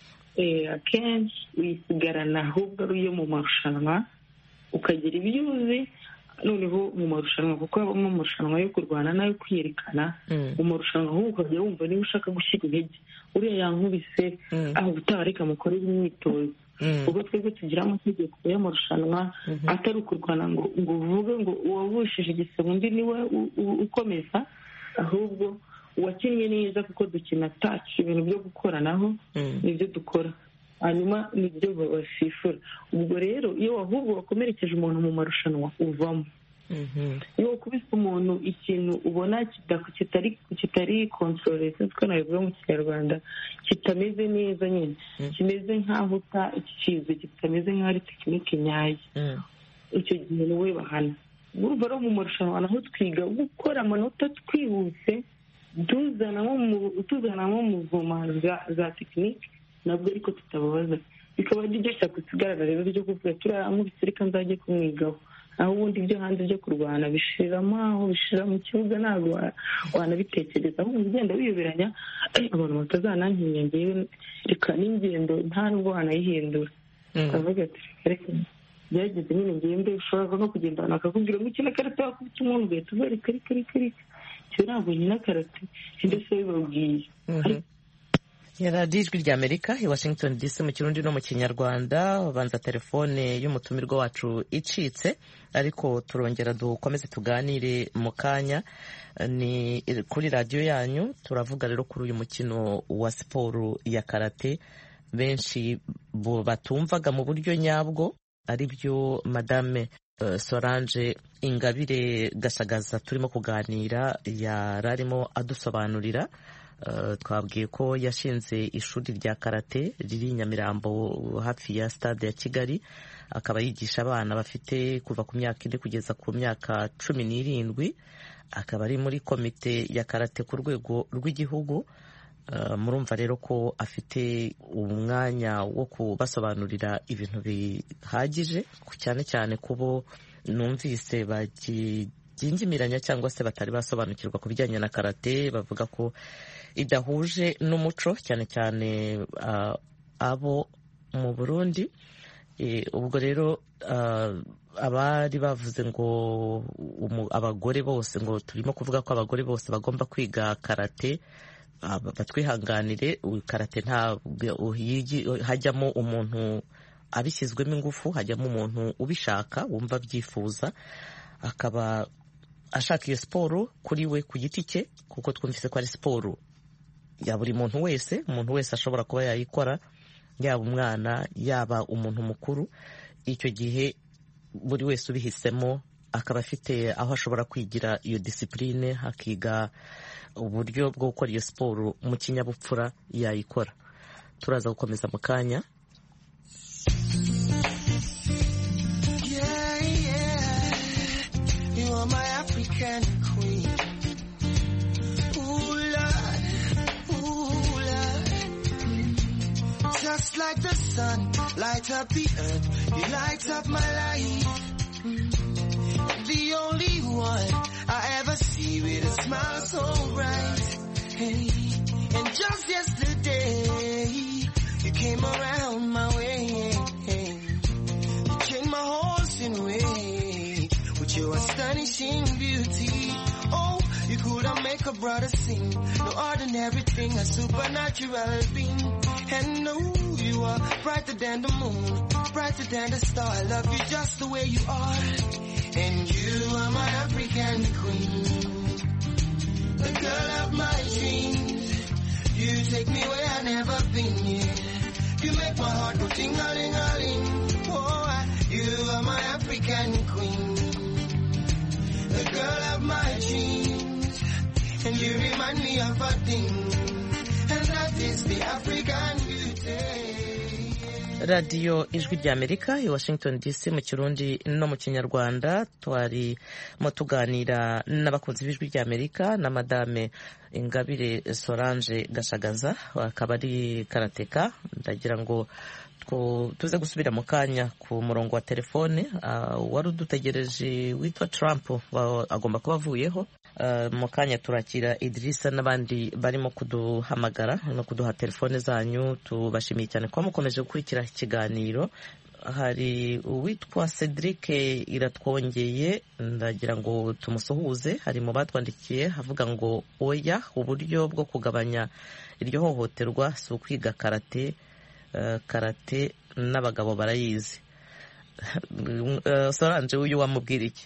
akenshi uyisigarana ahubwo ari iyo mu marushanwa ukagira ibyo uzi noneho mu marushanwa kuko habamo amarushanwa yo kurwana n'ayo kwiyerekana. mu marushanwa ahubwo ukajya wumva niba ushaka gushyira intege uriya yankubise aho utaha reka mukorere imyitozo. ubwo twebwe tugira amategeko y'amarushanwa atari ukurwana ngo ngo uvuge ngo uwavushije igisebe undi niwe ukomeza ahubwo uwakinnye neza kuko dukina taci ibintu byo gukoranaho nibyo dukora hanyuma nibyo basifura. ubwo rero iyo ahubwo wakomerekeje umuntu mu marushanwa uvamo. iyo wakubise umuntu ikintu ubona kitari kitari kontorore twe nabivuga mu kinyarwanda kitameze neza nyine kimeze nk'aho uta ikikize kitameze nk'aho ari tekinike nyayo icyo gihe niwe bahana. urumva rero mu marushanwa naho twiga gukora amanota twihuse tuzanamo muvoma za tekinike nabwo ariko tutababaza bikaba ryo shyaka tugaragara rero ryo kuvuga turiya nkubise reka nzajye kumwigaho aho ubundi ibyo hanze byo kurwana bishiramo aho bishira mu kibuga ntabwo wanabitekereza ahubwo ugenda wiyoberanya abantu batazanankinya ngewe reka n'ingendo nta nubwo wanayihindura akavuga ati reka byageze nyine ngende ushobora no kugenda abantu bakakubwira ngo ukina karate wakubita umuntu ugahita uvuga reka reka reka reka cyo ntabwo nyina karate ndetse bibabwiye. radiyo ijwi ry'amerika i washington dc mu kirundi no mu kinyarwanda. ubanza telefone y'umutumirwa wacu icitse ariko turongera dukomeze tuganire mu kanya. ni kuri radiyo yanyu turavuga rero kuri uyu mukino wa siporo ya karate benshi batumvaga mu buryo nyabwo ari byo madame Solange Ingabire Gashagaza turimo kuganira yari arimo adusobanurira twabwiye ko yashinze ishuri rya karate riri i Nyamirambo hafi ya stade ya Kigali, akaba yigisha abana bafite kuva ku myaka ine kugeza ku myaka cumi n'irindwi, akaba ari muri komite ya karate ku rwego rw'igihugu. Murumva rero ko afite umwanya wo kubasobanurira ibintu bihagije, cyane cyane kubo numvise bagingimiranya cyangwa se batari basobanukirwa ku bijyanye na karate, bavuga ko idahuje n'umuco, cyane cyane uh, abo mu Burundi. E, ubwo rero uh, abari bavuze ngo umu, abagore bose, ngo turimo kuvuga ko abagore bose bagomba kwiga karate, uh, batwihanganire. Karate nta hajyamo umuntu abishyizwemo ingufu, hajyamo umuntu ubishaka wumva byifuza, akaba ashaka iyo siporo kuri we ku giti cye, kuko twumvise ko ari siporo ya buri muntu wese, umuntu wese ashobora kuba yayikora, yaba umwana yaba umuntu mukuru. Icyo gihe buri wese ubihisemo akaba afite aho ashobora kwigira iyo disipurine, hakiga uburyo bwo gukora iyo siporo mu kinyabupfura yayikora. Turaza gukomeza mu kanya. Yeah, yeah. You are my African queen. Just like the sun, light up the earth, you light up my life. The only one I ever see with a smile so bright. Hey, and just yesterday, you came around my way. Hey, you changed my horse in way with your astonishing beauty. Oh, you couldn't make a brother sing. No ordinary thing, a supernatural being. And no, you are brighter than the moon, brighter than the star. I love you just the way you are. And you are my African queen, the girl of my dreams. You take me where I've never been yet. You make my heart go ting-a-ling-a-ling. Oh, you are my African queen, the girl of my dreams. And you remind me of a thing. Radio Ijwi ry'Amerika i Washington D C mu Kirundi no mu Kinyarwanda. Twari mo tuganira n'abakunzi b'Ijwi ry'Amerika na Madame Ingabire Solange Gashagaza, akaba ari karateka. Ndagira ngo tuze gusubira mu kanya ku murongo wa telefone. Uh, wari udutegereje witwa Trump agomba kuba avuyeho. Uh, mu kanya turakira Idrissa n'abandi barimo kuduhamagara no kuduha telefone zanyu. Tubashimiye cyane ko mukomeje gukurikira ikiganiro. Hari uwitwa Cedric Iratwongeye, ndagira ngo tumusuhuze. Hari mu batwandikiye havuga ngo oya, uburyo bwo kugabanya iryo hohoterwa si ukwiga karate. Uh, karate n'abagabo barayizi. uh, Solange, uyu wamubwira iki?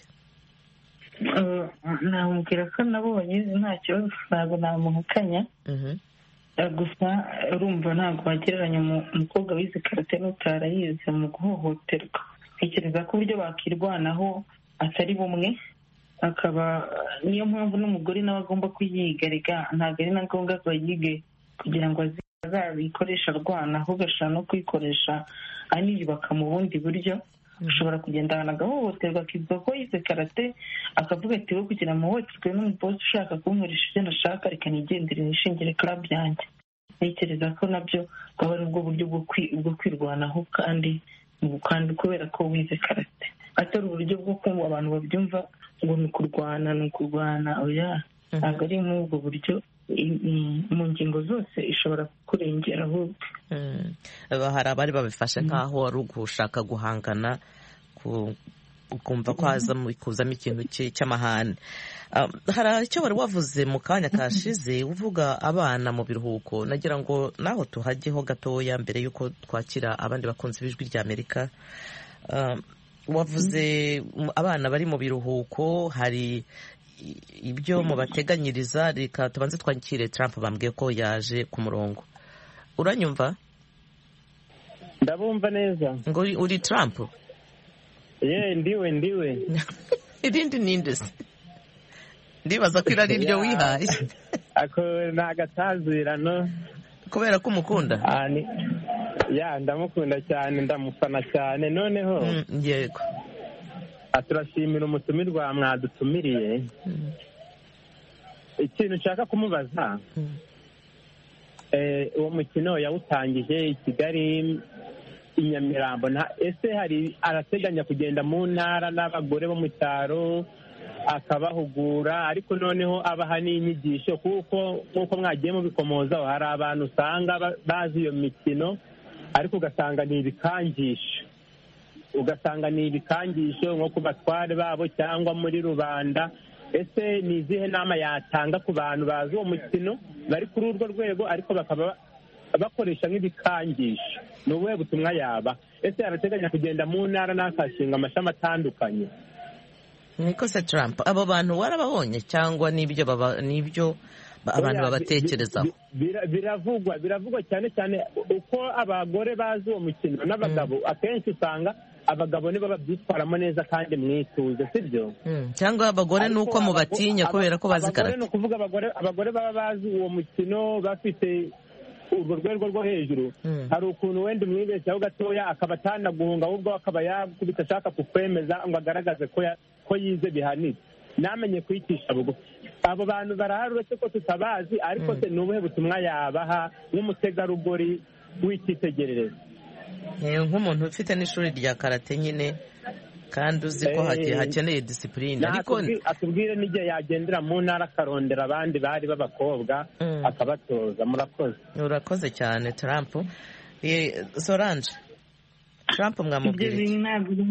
namubwira ko nabonye nta kibazo, ntabwo namuhakanya. Gusa urumva ntabwo wagereranya umukobwa wize karate n'utarayize mu guhohoterwa. Ntekereza ko uburyo bakirwanaho atari bumwe, akaba niyo mpamvu n'umugore nawe agomba kuyiga. Rega ntabwo ari na ngombwa ko yige kugira ngo azabikoresha arwana, ahubwo ashobora no kuyikoresha aniyubaka mu bundi buryo. Ushobora kugenda ahantu agahohoterwa akivuga ko yize karate, akavuga ati we kugira ngo muhohoterwe n'umubosi ushaka kunkoresha ibyo nashaka, reka nigendere nishingire club yanjye. Ntekereza ko nabyo bwaba ari ubwo buryo bwo kwirwanaho, kandi kandi kubera ko wize karate atari uburyo bwo kumva abantu babyumva ngo ni ukurwana ni ukurwana. Oya, ntabwo ari muri ubwo buryo. Mu ngingo zose ishobora kurengera ahubwo. Hari abari babifashe nk'aho ari ugushaka guhangana, ukumva ko hazamo kuzamo ikintu cy'amahane. Hari icyo wari wavuze mu kanya kashize uvuga abana mu biruhuko. Nagira ngo naho tuhajyeho gatoya mbere y'uko twakira abandi bakunzi b'Ijwi ry'Amerika. Wavuze abana bari mu biruhuko, hari ibyo mubateganyiriza. Reka tubanze twakire Trump, bambwiye ko yaje ku murongo. Uranyumva? Ndabumva neza. Ngo uri Trump? Ye, ndiwe ndiwe. Irindi ninde se? ndibaza ko irari ryo wihaye. ako ni agatazirano kubera ko umukunda. ya ndamukunda cyane ndamufana cyane noneho yego turashimira umutumirwa mwadutumiriye. ikintu nshaka kumubaza uwo mukino yawutangije i Kigali i Nyamirambo ese hari arateganya kugenda mu ntara n'abagore bo mu cyaro akabahugura ariko noneho abaha n'inyigisho kuko nk'uko mwagiye mubikomozaho hari abantu usanga bazi iyo mikino ariko ugasanga ni ibikangisho ugasanga ni ibikangisho nko ku batware babo cyangwa muri rubanda. ese ni izihe nama yatanga ku bantu bazi uwo mukino bari kuri urwo rwego ariko bakaba bakoresha nk'ibikangisho? ni ubuhe butumwa yaba? ese arateganya kugenda mu ntara n'akashinga amashami atandukanye? niko se Trump abo bantu warababonye cyangwa n'ibyo baba n'ibyo abantu babatekerezaho? biravugwa biravugwa cyane cyane uko abagore bazi uwo mukino n'abagabo akenshi usanga abagabo nibo babyitwaramo neza kandi mwituze sibyo? cyangwa abagore nuko mubatinya kubera ko bazi karate? abagore ni ukuvuga abagore abagore baba bazi uwo mukino bafite urwo rwego rwo hejuru. hari ukuntu wenda umwibeshyaho gatoya akaba atanaguhunga ahubwo akaba yakubita ashaka kukwemeza ngo agaragaze ko yize bihanitse namenye kwicisha bugufi. abo bantu barahari uretse ko tutabazi ariko se ni ubuhe butumwa yabaha nk'umutegarugori w'icyitegererezo? nk'umuntu ufite n'ishuri rya karate nyine kandi uzi ko hakeneye disipurine. ariko atubwire n'igihe yagendera mu ntara akarondera abandi bari b'abakobwa akabatoza. murakoze. urakoze cyane Trump. Solange Trump mwamubwira iki?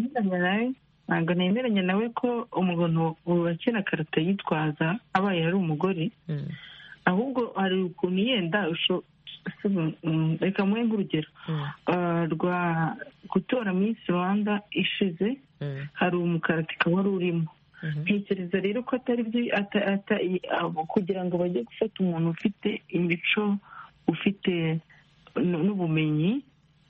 ntabwo nemeranya nawe ko umuntu wakina karate yitwaza abaye ari umugore, ahubwo hari ukuntu yenda reka muhe nk'urugero rwa gutora Miss Rwanda ishize hari umukaratika wari urimo. ntekereza rero ko atari byo kugira ngo bajye gufata umuntu ufite imico ufite n'ubumenyi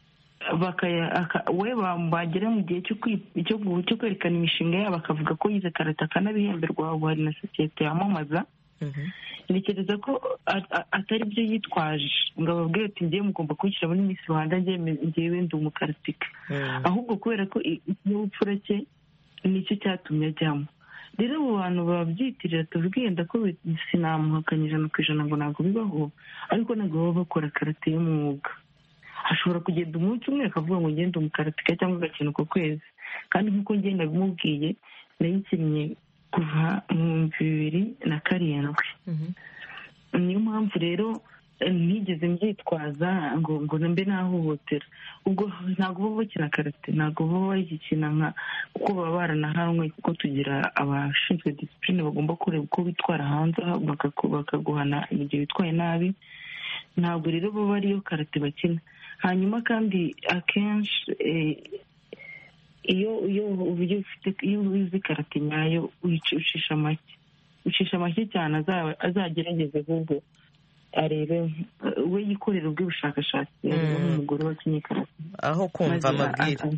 we bagera mu gihe cyo kwerekana imishinga yabo bakavuga ko yize karate akanabihemberwa. ubu hari na sosiyete yamamaza. ntekereza ko atari byo yitwaje ngo ababwire ati ngiye mugomba kubishyira muri Miss Rwanda ngewe ndi umukaratika, ahubwo kubera ko ikinyabupfura cye nicyo cyatumye ajyamo. rero abo bantu babyitirira tuvuge yenda ko sinamuhakanya ijana ku ijana ngo ntabwo bibaho, ariko ntabwo baba bakora karate y'umwuga. ashobora kugenda umunsi umwe akavuga ngo ngende umukaratika cyangwa agakina uko kwezi, kandi nk'uko ngenda bimubwiye nayikinnye kuva mu bihumbi bibiri na karindwi. niyo mpamvu rero ntigeze mbyitwaza ngo ngo mbe nahohotera. ubwo ntabwo baba bakina karate, ntabwo baba bayikina nka kuko baba baranahanwe, kuko tugira abashinzwe disipurine bagomba kureba uko bitwara hanze bakaguhana igihe bitwaye nabi. ntabwo rero baba ariyo karate bakina. hanyuma kandi akenshi iyo iyo iyo uzi karate nyayo ucisha make ucisha make cyane azagerageze ahubwo arebe we yikorera ubw'ubushakashatsi nk'umugore wakinnye karate aho kumva amabwire.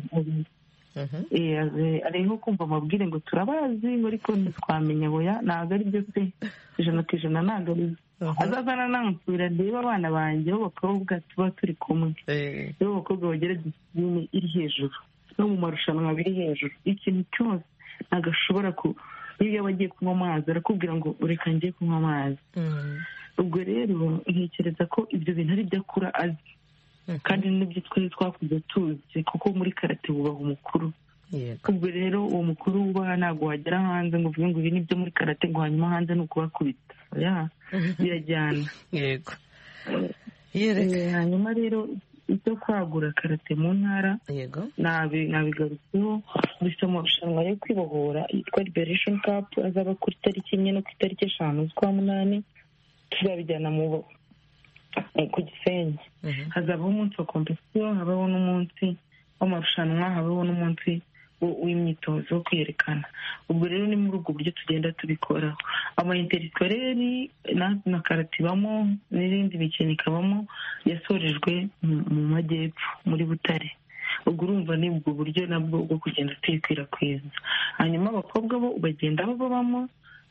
ariho kumva amabwire ngo turabazi ariko ntitwamenya boya ntabwo ari byo pe ijana ku ijana ntabwo ari byo. azazana nansubira ndeba abana banjye b'abakobwa tuba turi kumwe b'abakobwa bagira disipurine iri hejuru no mu marushanwa biri hejuru. ikintu cyose ntabwo ashobora ku iyo yaba agiye kunywa amazi arakubwira ngo reka ngiye kunywa amazi. ubwo rero ntekereza ko ibyo bintu ari byo akura azi, kandi n'ibyo twari twakuze tuzi kuko muri karate bubaha umukuru. ubwo rero uwo mukuru wubaha ntabwo wagera hanze ngo uvuge ngo ibi ni byo muri karate ngo hanyuma hanze ni ukubakubita. birajyana. yego. hanyuma rero icyo kwagura karate mu ntara nabigarutseho dufite amarushanwa yo kwibohora yitwa Liberation Cup azaba kuri tariki imwe no ku itariki eshanu z'ukwa munani. tuzabijyana mu ku Gisenyi. hazabaho umunsi wa kompetisiyo, habaho n'umunsi w'amarushanwa, habaho n'umunsi w'imyitozo wo kwiyerekana. ubwo rero ni muri ubwo buryo tugenda tubikoraho. amayinteritoreri na karate ibamo n'irindi mikino ikabamo yasorejwe mu majyepfo muri Butare. ubwo urumva ni ubwo buryo nabwo bwo kugenda tuyikwirakwiza. hanyuma abakobwa bo bagenda babamo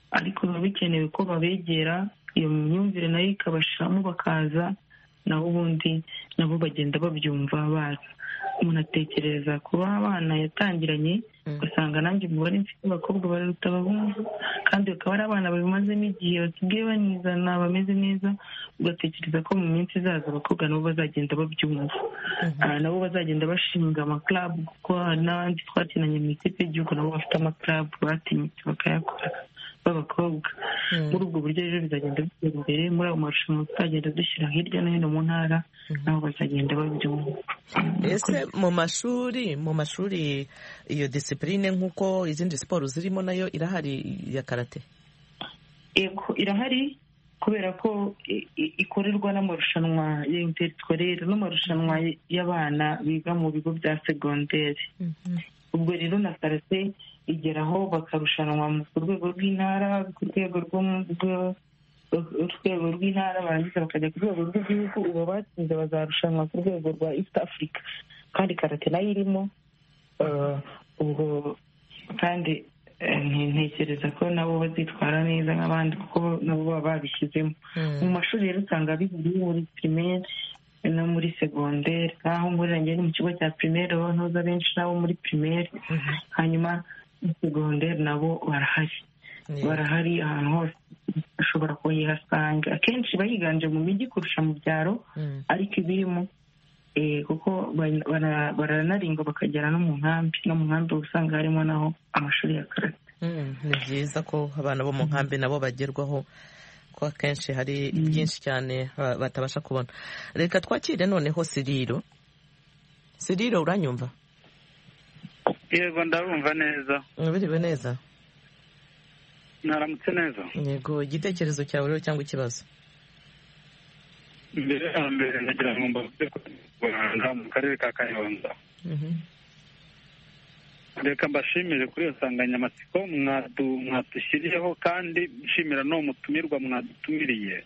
ariko biba bikenewe ko babegera iyo myumvire nayo ikabashiramo bakaza naho ubundi nabo bagenda babyumva baza. Umuntu atekereza kuba abana yatangiranye ugasanga nanjye umubare mfite abakobwa bararuta abahungu kandi bakaba ari abana babimazemo igihe basigaye banizana bameze neza, ugatekereza ko mu minsi izaza abakobwa nabo bazagenda babyumva, nabo bazagenda bashinga amakarabu kuko hari n'abandi twakinanye mu ikipe y'igihugu nabo bafite amakarabu batinyutse bakayakora b'abakobwa. Muri ubwo buryo rero bizagenda bitera imbere, muri ayo marushanwa tuzagenda dushyira hirya no hino mu ntara nabo bazagenda babyumva. Ese mu mashuri mu mashuri iyo disipurine nk'uko izindi siporo zirimo nayo irahari ya karate? Yego irahari kubera ko ikorerwa n'amarushanwa ya interiskolere n'amarushanwa y'abana biga mu bigo bya segonderi. Ubwo rero na karate igeraho bakarushanwa ku rwego rw'intara, ku rwego urwego rw'intara barangiza bakajya ku rwego rw'igihugu, ubu batsinze bazarushanwa ku rwego rwa East Africa kandi karate nayo irimo. Ubwo kandi ntekereza ko nabo bazitwara neza nk'abandi kuko nabo baba babishyizemo. Mu mashuri rero usanga bihuriye muri primaire no muri segonderi, nk'aho ngurira ni mu kigo cya primaire aho ntuza benshi nabo muri primaire, hanyuma segonderi nabo barahari barahari ahantu hose bashobora kuyihasanga. Akenshi bayiganje mu mijyi kurusha mu byaro, ariko ibirimo kuko baranaringa bakagera no mu nkambi, no mu nkambi usanga harimo naho amashuri ya karate. Ni byiza ko abana bo mu nkambi nabo bagerwaho ko akenshi hari byinshi cyane batabasha kubona. Reka twakire noneho Siriro. Siriro uranyumva? Yego ndabumva neza. Biriwe neza? Naramutse neza. Yego, igitekerezo cyawe rero cyangwa ikibazo? Mbere ya mbere nagira ngo mbavuze ko Rwanda mu karere ka Kayonza. Reka mbashimire kuri iyo nsanganyamatsiko mwadushyiriyeho kandi nshimira n'uwo mutumirwa mwadutumiriye.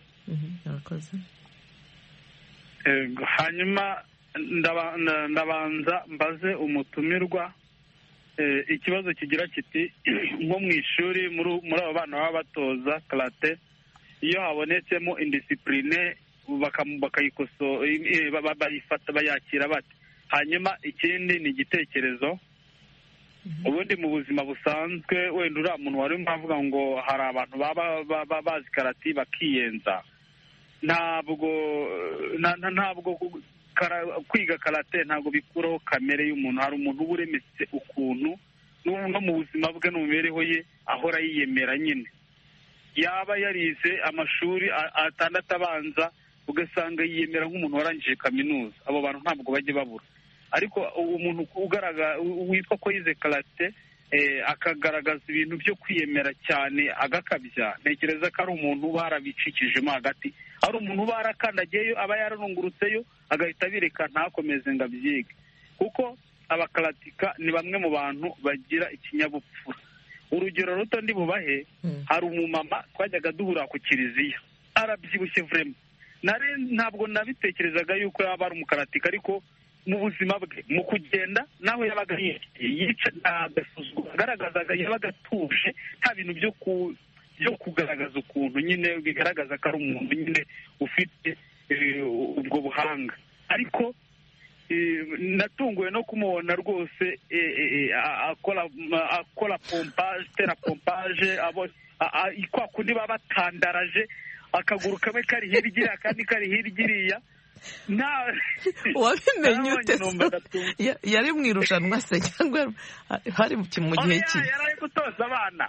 Hanyuma ndabanza mbaze umutumirwa ikibazo kigira kiti nko mu ishuri muri abo bana baba batoza karate, iyo habonetsemo indisipurine bakayikosora bayifata bayakira bate? Hanyuma ikindi ni igitekerezo, ubundi mu buzima busanzwe wenda uriya muntu wari uravuga ngo hari abantu baba bazi karate bakiyenza, ntabwo ntabwo kwiga karate ntabwo bikuraho kamere y'umuntu. Hari umuntu uba uremetse ukuntu no mu buzima bwe no mu mibereho ye ahora yiyemera nyine, yaba yarize amashuri atandatu abanza ugasanga yiyemera nk'umuntu warangije kaminuza. Abo bantu ntabwo bajya babura, ariko umuntu ugaragara witwa ko yize karate akagaragaza ibintu byo kwiyemera cyane agakabya, ntekereza ko ari umuntu uba yarabicikijemo hagati, ari umuntu uba yarakandagiyeyo aba yararungurutseyo agahita abireka ntakomeze ngo abyige. Kuko abakaratika ni bamwe mu bantu bagira ikinyabupfura. Urugero ruto ndi bubahe, hari umumama twajyaga duhura ku kiliziya arabyibushye vrema, ntabwo nabitekerezaga yuko yaba ari umukaratika, ariko mu buzima bwe mu kugenda naho yabaga yica agasuzuguro agaragazaga, yabaga atuje, nta bintu byo ku byo kugaragaza ukuntu nyine bigaragaza ko ari umuntu nyine ufite ubwo buhanga. Ariko natunguwe no kumubona rwose akora akora pompaje, tera pompaje, kwa kundi baba batandaraje, akaguru kamwe kari hirya akandi kari hirya. Wabimenye ute? Yari mu irushanwa se cyangwa hari mu gihe ki? Yari gutoza abana.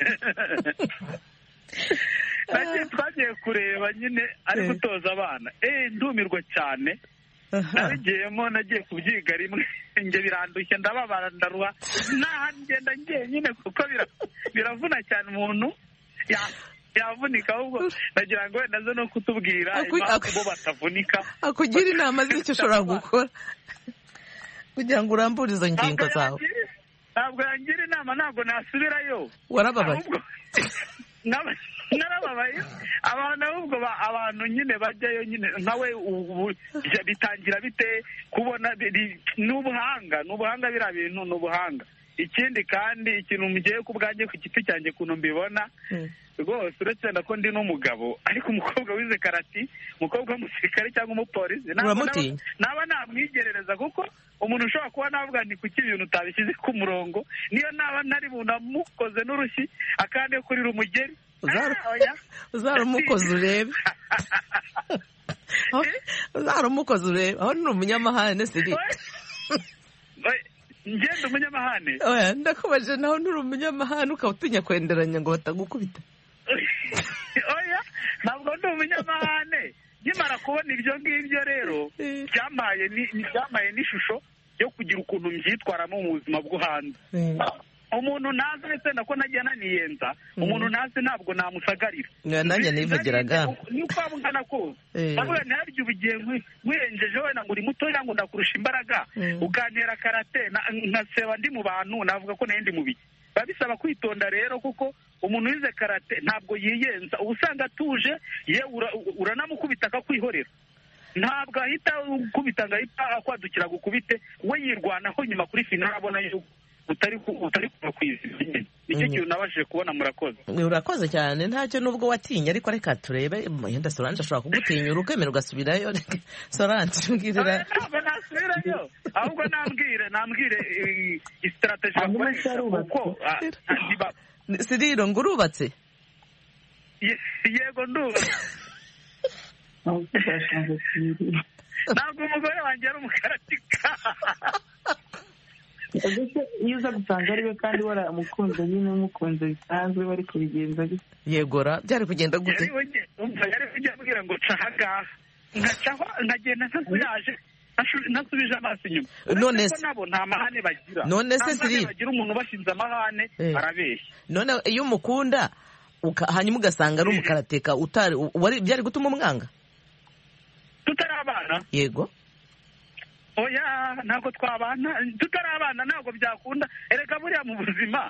Twagiye kureba nyine ari gutoza abana, ndumirwa cyane. Nabigiyemo nagiye kubyiga rimwe, njye birandushye ndababara ndaruha, naha ngenda ngiye nyine kuko biravuna cyane umuntu yavunika. Ahubwo nagira ngo wenda zo no kutubwira impamvu bo batavunika, akugira inama z'icyo ushobora gukora kugira ngo urambure izo ngingo zawe. Ntabwo yangira inama, ntabwo nasubirayo. Warababaye? Narababaye. Abantu ahubwo abantu nyine bajyayo nyine nkawe bitangira bite kubona n'ubuhanga n'ubuhanga biriya bintu n'ubuhanga. ikindi kandi ikintu mugiye ku bwanjye ku giti cyanjye kuntu mbibona rwose uretse na ko ndi n'umugabo ariko umukobwa wize karati umukobwa w'umusirikare cyangwa umupolisi naba namwigerereza kuko umuntu ushobora kuba navuga nti kuki ibintu utabishyize ku murongo niyo naba nari bunamukoze n'urushyi akandi kurira umugeri uzarumukoze urebe uzarumukoze urebe aho ni umunyamahane siri ngenda umunyamahane ndakubaje naho nturi umunyamahane ukaba utinya kwenderanya ngo batagukubita oya ntabwo ndi umunyamahane nkimara kubona ibyo ngibyo rero byamaye n'ishusho yo kugira ukuntu mbyitwaramo mu buzima bwo hanze umuntu ntazi ndetse nako nagiye naniyenza umuntu ntazi ntabwo namusagarira nanjye nivugiraga nuko waba ungana kose ndavuga ntiharya ubugiye nkwirengeje wenda ngo uri mutoya ngo ndakurusha imbaraga ukantera karate nkaseba ndi mu bantu navuga ko nayo ndi mu biki biba bisaba kwitonda rero kuko umuntu wize karate ntabwo yiyenza uba usanga atuje yewe uranamukubita akakwihorera ntabwo ahita ukubita ngo ahita akwadukira gukubite we yirwanaho nyuma kuri finale abona yuko utari utari kuva ku izina nyine nicyo kintu nabashije kubona. Murakoze urakoze cyane ntacyo nubwo watinya ariko reka turebe yenda Solange ashobora kugutinyura ukemera ugasubirayo. Solange mbwirira ntabwo nasubirayo ahubwo nambwire nambwire strategy bakoresha kuko Siriro ngo urubatse yego ndubatse ntabwo umugore wanjye ari umukaratika iyo uza gusanga ariwe kandi waramukunze nyine umukunze bisanzwe bari kubigenza gute yegora byari kugenda gute yari kujya ambwira ngo ca ahangaha nkacaho nkagenda ntasuyaje nasubije amaso inyuma none se nabo nta mahane bagira none se Siri bagira umuntu bashinze amahane arabeshya none iyo umukunda hanyuma ugasanga ari umukarateka utari byari gutuma umwanga tutari abana yego oya ntabwo twabana tutari abana ntabwo byakunda erega buriya mu buzima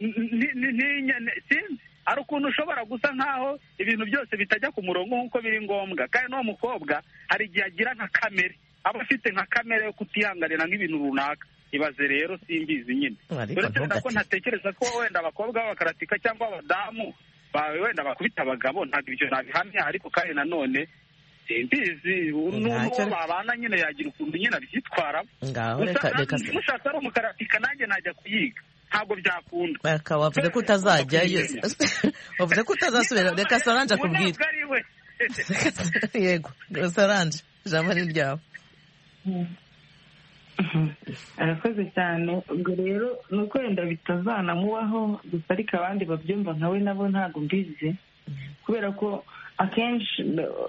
hari ukuntu ushobora gusa nkaho ibintu byose bitajya ku murongo nk'uko biri ngombwa kandi n'uwo mukobwa hari igihe agira nka kamere aba afite nka kamere yo kutihanganira nk'ibintu runaka ibaze rero simbizi nyine uretse ko ntatekereza ko wenda abakobwa b'abakaratika cyangwa abadamu bawe wenda bakubita abagabo ntabwo ibyo nabihamya ariko kandi nanone simbizi n'uwo babana nyine yagira ukuntu nyine abyitwara mushaka ari umukaratika nanjye najya kuyiga ntabwo byakunda wavuze ko utazajyayo wavuze ko utazasubira reka Solange akubwire yego Solange ijambo ni ryawe. arakoze cyane ubwo rero ni uko wenda bitazanamubaho gusa ariko abandi babyumva nkawe nabo ntabwo mbizi kubera ko akenshi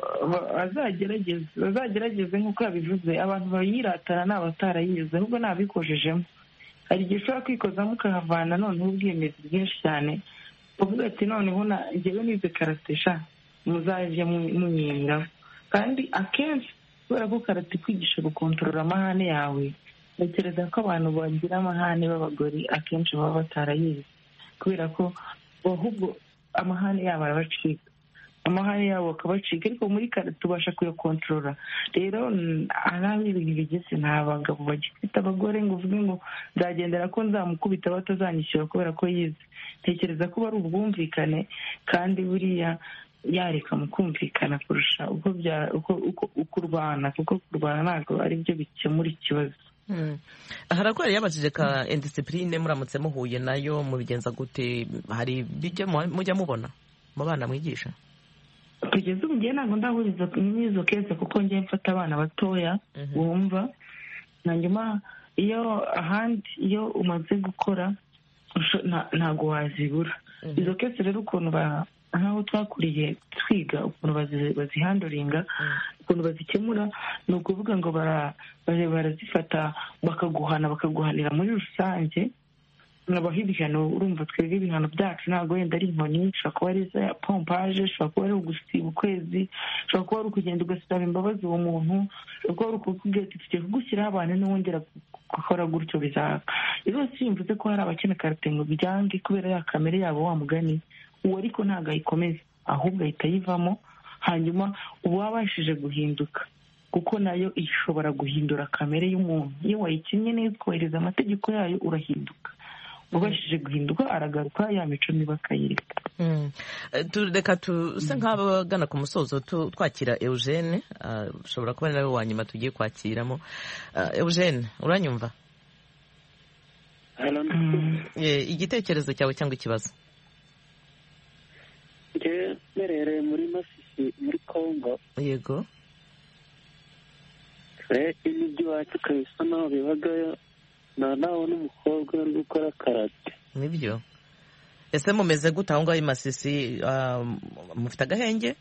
bazagerageze nk'uko yabivuze abantu bayiratana ni abatarayize ahubwo ntabikojejemo hari igihe ushobora kwikozamo ukahavana noneho ubwiyemezi bwinshi cyane uvuga ati noneho njyewe nize karate sha muzajye munyinga kandi akenshi kubera ko karate kwigisha gukontorora amahane yawe ntekereza ko abantu bagira amahane b'abagore akenshi baba batarayize kubera ko ahubwo amahane yabo arabacika amahane yabo akabacika ariko muri karate tubasha kuyakontorora rero aho ibintu bigeze nta bagabo bagifite abagore ngo uvuge ngo nzagendera ko nzamukubita batazanyishyura kubera ko yize ntekereza ko bari ubwumvikane kandi buriya yareka mu kumvikana kurusha uko kurwana kuko kurwana ntabwo ari byo bikemura ikibazo. harakora yabajije ka indiscipline muramutse muhuye nayo mubigenza gute hari bijya mujya mubona mu bana mwigisha kugeza ubu ngiye ntabwo ndahuriza n'izo kese kuko ngiye mfata abana batoya bumva hanyuma iyo ahandi iyo umaze gukora ntabwo wazibura izo kese rero ukuntu nk'aho twakuriye twiga ukuntu bazihandoringa ukuntu bazikemura ni ukuvuga ngo barazifata bakaguhana bakaguhanira muri rusange nabaho ibihano urumva twebwe ibihano byacu ntabwo wenda ari inkoni ushobora kuba ari iza pompaje ushobora kuba ari ugusiba ukwezi ushobora kuba ari ukugenda ugasaba imbabazi uwo muntu ushobora kuba ari ukubwira ati tugiye kugushyiraho abantu n'uwongera gukora gutyo bizaka rero simvuze ko hari abakina karate ngo byange kubera ya kamere yabo wa mugani uwo ariko ntabwo ayikomeza ahubwo ahita ayivamo hanyuma uba wabashije guhinduka kuko nayo ishobora guhindura kamere y'umuntu iyo wayikinnye neza ukubahiriza amategeko yayo urahinduka ubashije guhinduka aragaruka ya mico mibi akayireka. reka tuse nk'abagana ku musozo twakira Eugene ushobora kuba ari nawe wa nyuma tugiye kwakiramo. Eugene uranyumva? Igitekerezo cyawe cyangwa ikibazo? njye mberereye muri Masisi muri Congo. Yego. imijyi iwacu kabisa naho bibagayo nta naho n'umukobwa uri gukora karate. Nibyo. Ese mumeze gute aho ngaho i Masisi? Mufite agahenge?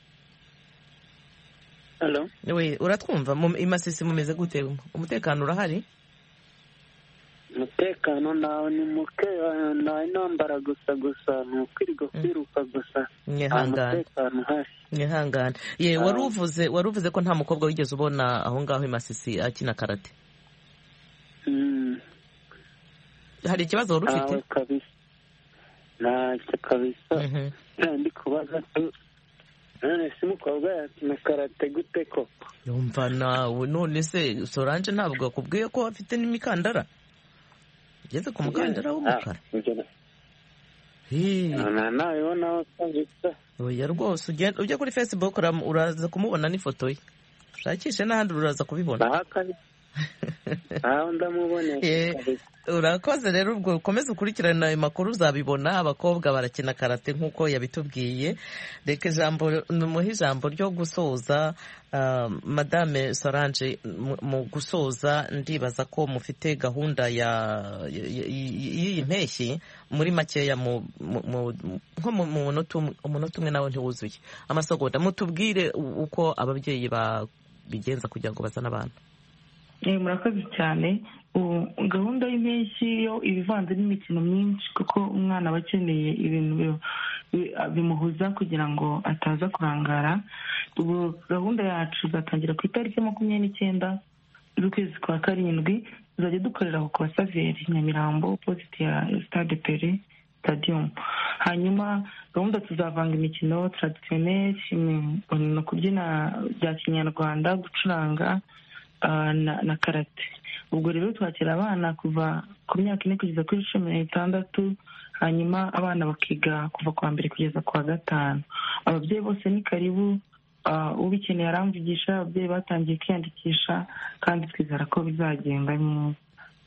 Hello? We uratwumva? I Masisi mumeze gute? Umutekano urahari? Umutekano nawe ni muke, nta intambara gusa gusa ni ukwirirwa kwiruka gusa. Nyihangane. Nyihangane. Ye wari uvuze wari uvuze ko nta mukobwa wigeze ubona aho ngaho i Masisi akina karate. Mm. Hari ikibazo wari ufite? Kabisa. Ntacyo kabisa. Ndi kubaza none se umukobwa yakina karate gute koko? Yumva nawe none se Solange ntabwo akubwiye ko afite n'imikandara? Ugeze ku mukandara w'umukara? Nta nawe nawe kabisa. Oya rwose ujya kuri Facebook uraza kumubona n'ifoto ye. Ushakishe n'ahandi uraza kubibona. Aho ndamubonye kabisa. Urakoze rero ubwo ukomeze ukurikirana ayo makuru uzabibona. Abakobwa barakina karate nk'uko yabitubwiye. Reka ijambo numuhe ijambo ryo gusoza. Madame Solange, mu gusoza ndibaza ko mufite gahunda ya iyi mpeshyi muri makeya nko mu munota umwe nawe ntiwuzuye amasegonda mutubwire uko ababyeyi babigenza kugira ngo bazane abana. Murakoze cyane. Gahunda y'impeshyi yo ibivanze n'imikino myinshi kuko umwana aba akeneye ibintu bimuhuza kugira ngo ataza kurangara. Ubu gahunda yacu izatangira ku itariki makumyabiri n'icyenda z'ukwezi kwa karindwi. Tuzajya dukorera ku Basaveri Nyamirambo opposite ya Stade Pere Stadium. Hanyuma gahunda tuzavanga imikino traditionnel, no kubyina bya kinyarwanda, gucuranga na karate. Ubwo rero twakira abana kuva ku myaka ine kugeza kuri cumi n'itandatu, hanyuma abana bakiga kuva ku wa mbere kugeza ku wa gatanu. Ababyeyi bose ni karibu, ubikeneye aramvugisha. Ababyeyi batangiye kwiyandikisha kandi twizera ko bizagenda neza.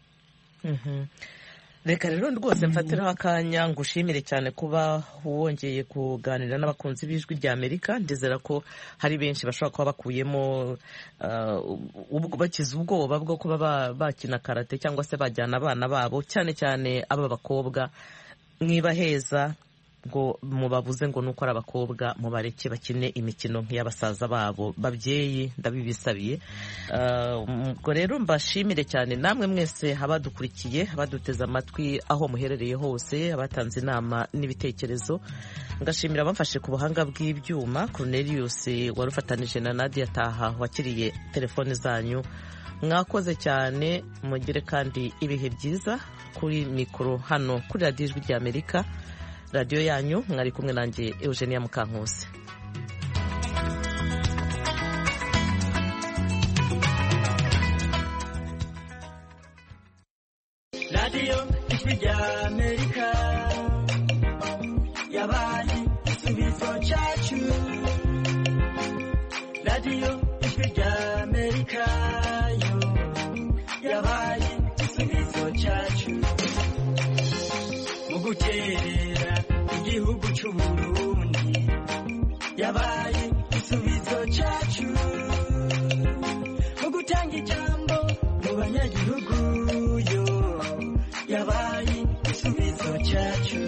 Reka rero rwose mfatiraho akanya ngushimire cyane kuba wongeye kuganira n'abakunzi b'Ijwi rya Amerika. Ndizera ko hari benshi bashobora kuba bakuyemo bakize ubwoba bwo kuba bakina karate cyangwa se bajyana abana babo, cyane cyane aba bakobwa. Mwibaheza ngo mubabuze ngo nuko ari abakobwa, mubareke bakine imikino nk'iy'abasaza babo. Babyeyi ndabibisabiye. Ubwo rero mbashimire cyane namwe mwese abadukurikiye, abaduteze amatwi aho muherereye hose, abatanze inama n'ibitekerezo. Ngashimira abamfashe ku buhanga bw'ibyuma, Cornelius warufatanije na Nadia Taha wakiriye telefone zanyu. Mwakoze cyane, mugire kandi ibihe byiza. Kuri mikoro hano kuri Radio Ijwi rya Amerika, radio yanyu, mwari kumwe nanjye Eugenia Mukankusi. Radio Ijwi rya Amerika yabaye igisubizo cyacu. Radio Ijwi rya Amerika yo yabaye igisubizo cyacu. Mu guterera igihugu cy'u Burundi yabaye igisubizo cyacu. Mu gutanga ijambo mu banyagihugu yo yabaye igisubizo cyacu.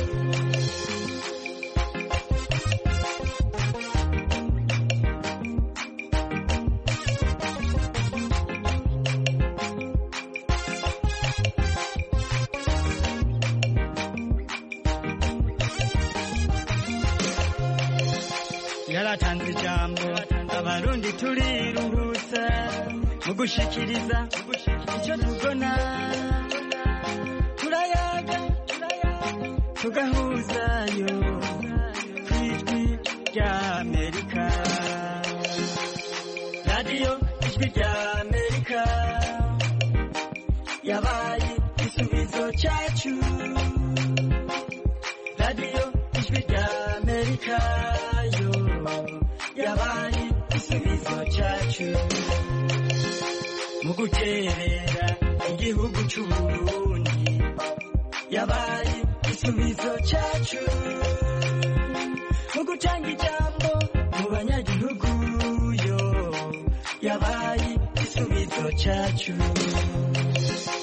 Yaratanze ijambo abarundi turiruhutsa mu gushikiriza icyo tubona. Turayaga tugahuzayo ku Ijwi rya Amerika. Radio Ijwi rya Amerika yabaye igisubizo cyacu. cyayo yabaye igisubizo cyacu mu guterera igihugu cy'uburundi yabaye igisubizo cyacu mu gutanga ijambo mu banyagihugu yo yabaye igisubizo cyacu